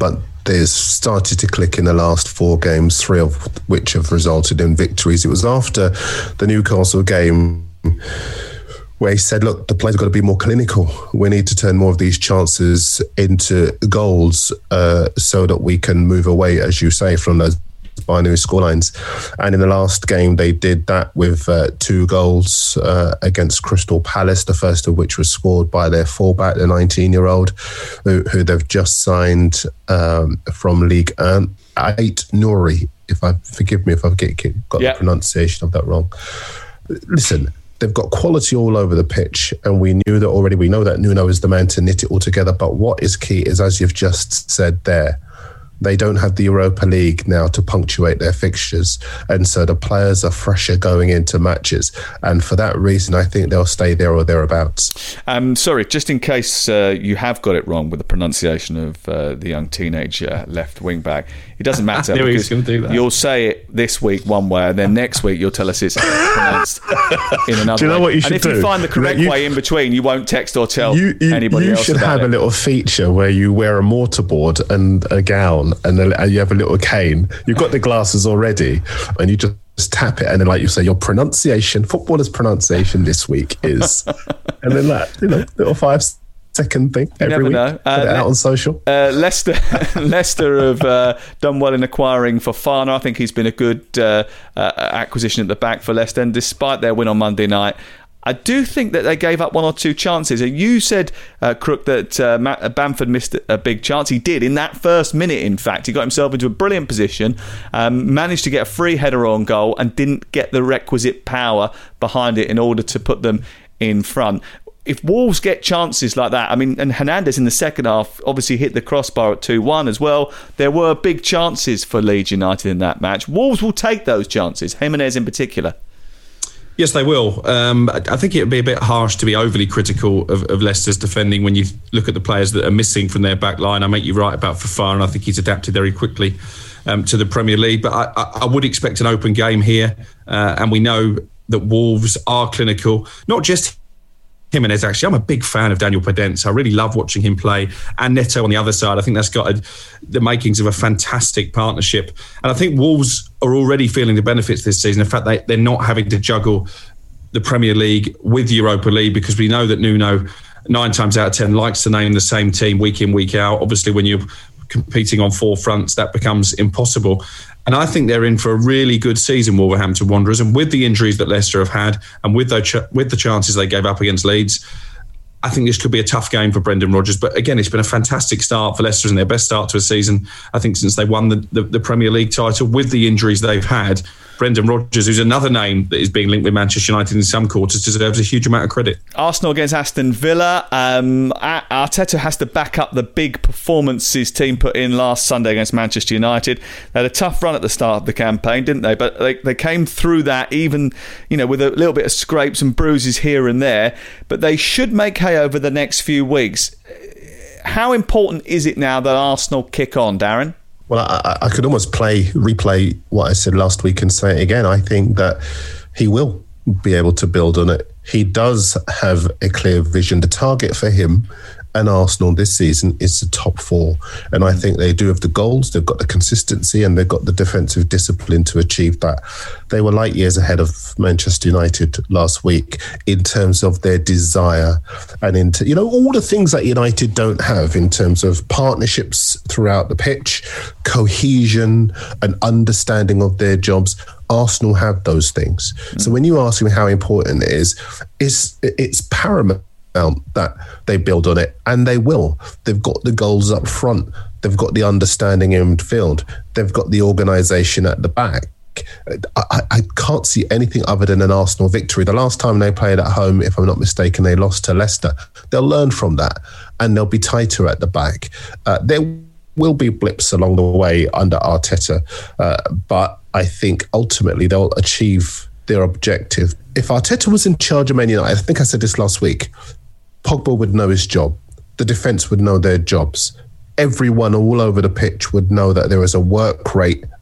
there's started to click in the last 4 games, 3 of which have resulted in victories. It was after the Newcastle game where he said, look, the players have got to be more clinical. We need to turn more of these chances into goals so that we can move away, as you say, from those binary scorelines. And in the last game, they did that with 2 goals against Crystal Palace, the first of which was scored by their fullback, the 19-year-old, who they've just signed from Ligue 1, Ait Nouri. Forgive me if I've got the pronunciation of that wrong. Listen, they've got quality all over the pitch, and we knew that already. We know that Nuno is the man to knit it all together. But what is key is, as you've just said there, they don't have the Europa League now to punctuate their fixtures. And so the players are fresher going into matches. And for that reason, I think they'll stay there or thereabouts. Sorry, just in case you have got it wrong with the pronunciation of the young teenage left wing back, it doesn't matter. I knew he was going to do that. You'll say it this week one way, and then next week you'll tell us it's pronounced in another way. Do you know what you should do? And if you find the correct way in between, you won't text or tell anybody else. You should have a little feature where you wear a mortarboard and a gown, and you have a little cane. You've got the glasses already, and you just tap it, and then, like you say, your pronunciation, footballers' pronunciation this week is, and then that, little 5-second thing every week. Know. Put it out on social. Leicester have done well in acquiring Fofana. I think he's been a good acquisition at the back for Leicester, and despite their win on Monday night, I do think that they gave up 1 or 2 chances. You said, Crook, that Bamford missed a big chance. He did in that first minute, in fact. He got himself into a brilliant position, managed to get a free header on goal, and didn't get the requisite power behind it in order to put them in front. If Wolves get chances like that, and Hernandez in the second half obviously hit the crossbar at 2-1 as well. There were big chances for Leeds United in that match. Wolves will take those chances, Jimenez in particular. Yes, they will. I think it would be a bit harsh to be overly critical of Leicester's defending when you look at the players that are missing from their back line. I make you right about Fofana, and I think he's adapted very quickly to the Premier League. But I would expect an open game here, and we know that Wolves are clinical. Not just Jimenez, actually. I'm a big fan of Daniel Podence. I really love watching him play. And Neto on the other side. I think that's got the makings of a fantastic partnership. And I think Wolves are already feeling the benefits this season. In fact, they're not having to juggle the Premier League with Europa League, because we know that Nuno, 9 times out of 10, likes to name the same team week in, week out. Obviously, when you're competing on 4 fronts, that becomes impossible. And I think they're in for a really good season, Wolverhampton Wanderers. And with the injuries that Leicester have had, and with the chances they gave up against Leeds, I think this could be a tough game for Brendan Rodgers. But again, it's been a fantastic start for Leicester and their best start to a season, I think, since they won the Premier League title. With the injuries they've had, Brendan Rodgers, who's another name that is being linked with Manchester United in some quarters, deserves a huge amount of credit. Arsenal against Aston Villa. Arteta has to back up the big performance his team put in last Sunday against Manchester United. They had a tough run at the start of the campaign, didn't they? But they came through that, even with a little bit of scrapes and bruises here and there. But they should make hay over the next few weeks. How important is it now that Arsenal kick on, Darren? Well, I could almost replay what I said last week and say it again. I think that he will be able to build on it. He does have a clear vision. The target for him and Arsenal this season is the top 4. And I think they do have the goals, they've got the consistency, and they've got the defensive discipline to achieve that. They were light years ahead of Manchester United last week in terms of their desire and all the things that United don't have in terms of partnerships throughout the pitch, cohesion, and understanding of their jobs. Arsenal have those things. So when you ask me how important it is, it's paramount that they build on it, and they will. They've got the goals up front, they've got the understanding in midfield, they've got the organisation at the back. I can't see anything other than an Arsenal victory. The last time they played at home, if I'm not mistaken, they lost to Leicester. They'll learn from that, and they'll be tighter at the back. There will be blips along the way under Arteta, but I think ultimately they'll achieve their objective. If Arteta was in charge of Man United, I think I said this last week, Pogba would know his job. The defence would know their jobs. Everyone all over the pitch would know that there is a work rate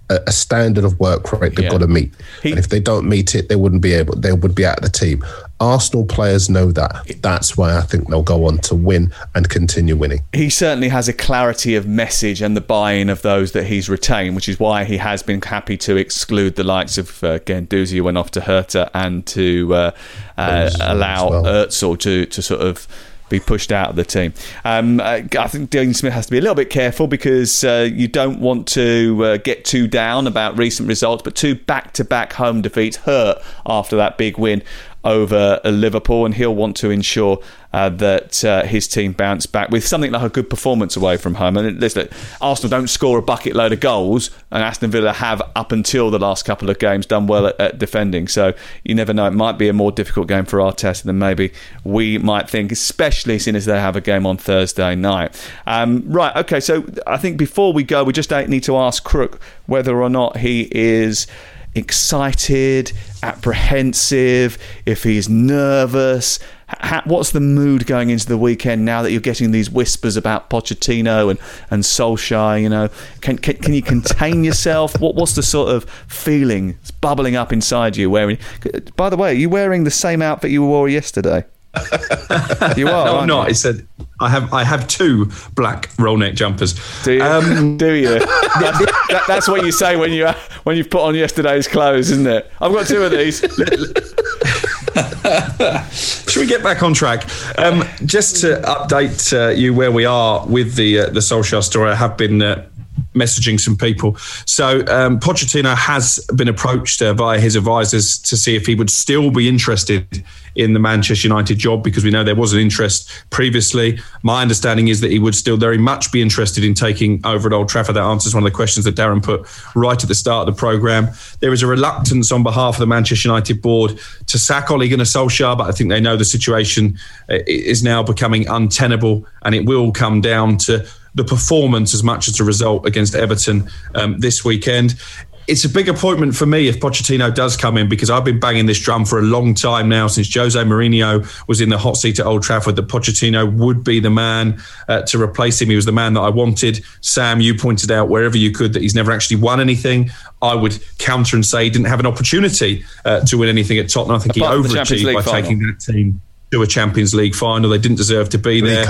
a standard of work rate they've got to meet. And if they don't meet it, they would be out of the team. Arsenal players know that. That's why I think they'll go on to win and continue winning. He certainly has a clarity of message and the buy-in of those that he's retained, which is why he has been happy to exclude the likes of Guendouzi, who went off to Hertha, and to allow Özil to sort of be pushed out of the team. I think Dean Smith has to be a little bit careful because you don't want to get too down about recent results, but 2 back-to-back home defeats hurt after that big win over Liverpool, and he'll want to ensure that his team bounce back with something like a good performance away from home. And listen, Arsenal don't score a bucket load of goals, and Aston Villa have, up until the last couple of games, done well at defending. So you never know, it might be a more difficult game for Arteta than maybe we might think, especially seeing as they have a game on Thursday night. Right, okay, so I think before we go, we just need to ask Crook whether or not he is excited, apprehensive, if he's nervous. What's the mood going into the weekend now that you're getting these whispers about Pochettino and Solskjaer? You know, can you contain yourself? What's the sort of feeling that's bubbling up inside you? By the way, are you wearing the same outfit you wore yesterday? You are. No, I'm not. It said I have 2 black roll neck jumpers. Do you? Do you? That's what you say when you've put on yesterday's clothes, isn't it? I've got 2 of these. Should we get back on track? Just to update you where we are with the Solskjaer story, I have been messaging some people. So Pochettino has been approached by his advisors to see if he would still be interested in the Manchester United job, because we know there was an interest previously. My understanding is that he would still very much be interested in taking over at Old Trafford. That answers one of the questions that Darren put right at the start of the programme. There is a reluctance on behalf of the Manchester United board to sack Ole Gunnar Solskjaer, but I think they know the situation is now becoming untenable, and it will come down to the performance as much as the result against Everton this weekend. It's a big appointment for me if Pochettino does come in, because I've been banging this drum for a long time now, since Jose Mourinho was in the hot seat at Old Trafford, that Pochettino would be the man to replace him. He was the man that I wanted. Sam, you pointed out wherever you could that he's never actually won anything. I would counter and say he didn't have an opportunity to win anything at Tottenham. I think he overachieved by taking that team to a Champions League final. They didn't deserve to be there.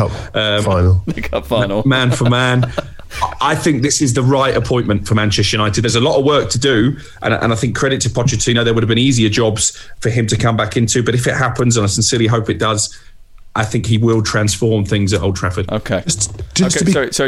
League Cup final. Man for man. I think this is the right appointment for Manchester United. There's a lot of work to do, and I think credit to Pochettino, there would have been easier jobs for him to come back into. But if it happens, and I sincerely hope it does, I think he will transform things at Old Trafford. Okay. Just to be clear,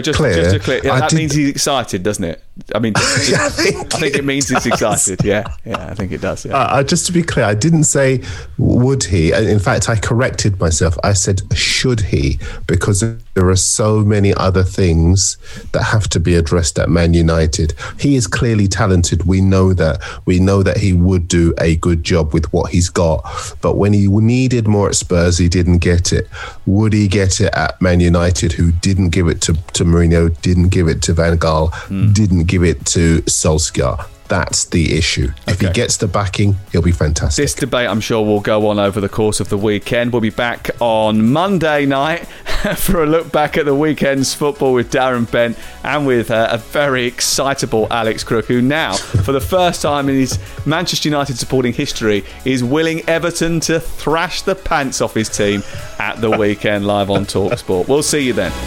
that means he's excited, doesn't it? I mean, I think it means he's excited. Yeah, I think it does. Yeah. Just to be clear, I didn't say would he. In fact, I corrected myself. I said should he, because there are so many other things that have to be addressed at Man United. He is clearly talented. We know that. We know that he would do a good job with what he's got. But when he needed more at Spurs, he didn't get it. Would he get it at Man United, who didn't give it to Mourinho, didn't give it to Van Gaal, didn't give it to Solskjaer? That's the issue. If he gets the backing, he'll be fantastic. This debate, I'm sure, will go on over the course of the weekend. We'll be back on Monday night for a look back at the weekend's football with Darren Bent and with a very excitable Alex Crook, who now, for the first time in his Manchester United supporting history, is willing Everton to thrash the pants off his team at the weekend live on TalkSport. We'll see you then.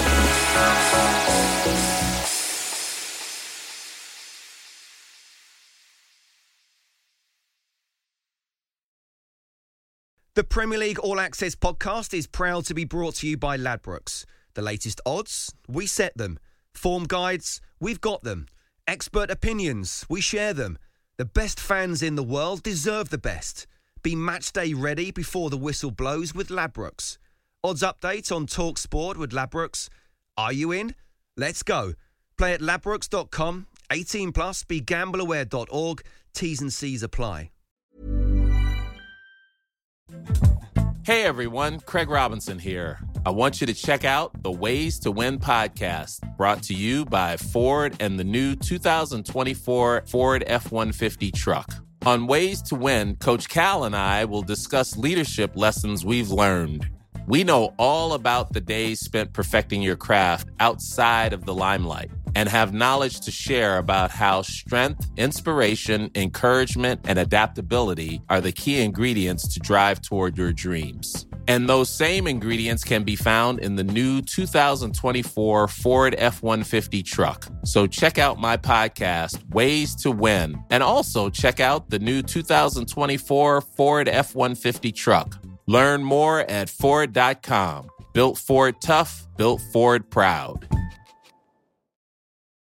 The Premier League All Access podcast is proud to be brought to you by Ladbrokes. The latest odds, we set them. Form guides, we've got them. Expert opinions, we share them. The best fans in the world deserve the best. Be match day ready before the whistle blows with Ladbrokes. Odds update on TalkSport with Ladbrokes. Are you in? Let's go. Play at ladbrokes.com. 18 plus. BeGambleAware.org. T's and C's apply. Hey everyone, Craig Robinson here. I want you to check out the Ways to Win podcast, brought to you by Ford and the new 2024 Ford F-150 truck. On Ways to Win, Coach Cal and I will discuss leadership lessons we've learned. We know all about the days spent perfecting your craft outside of the limelight. and have knowledge to share about how strength, inspiration, encouragement, and adaptability are the key ingredients to drive toward your dreams. And those same ingredients can be found in the new 2024 Ford F-150 truck. So check out my podcast, Ways to Win, and also check out the new 2024 Ford F-150 truck. Learn more at Ford.com. Built Ford tough, built Ford proud.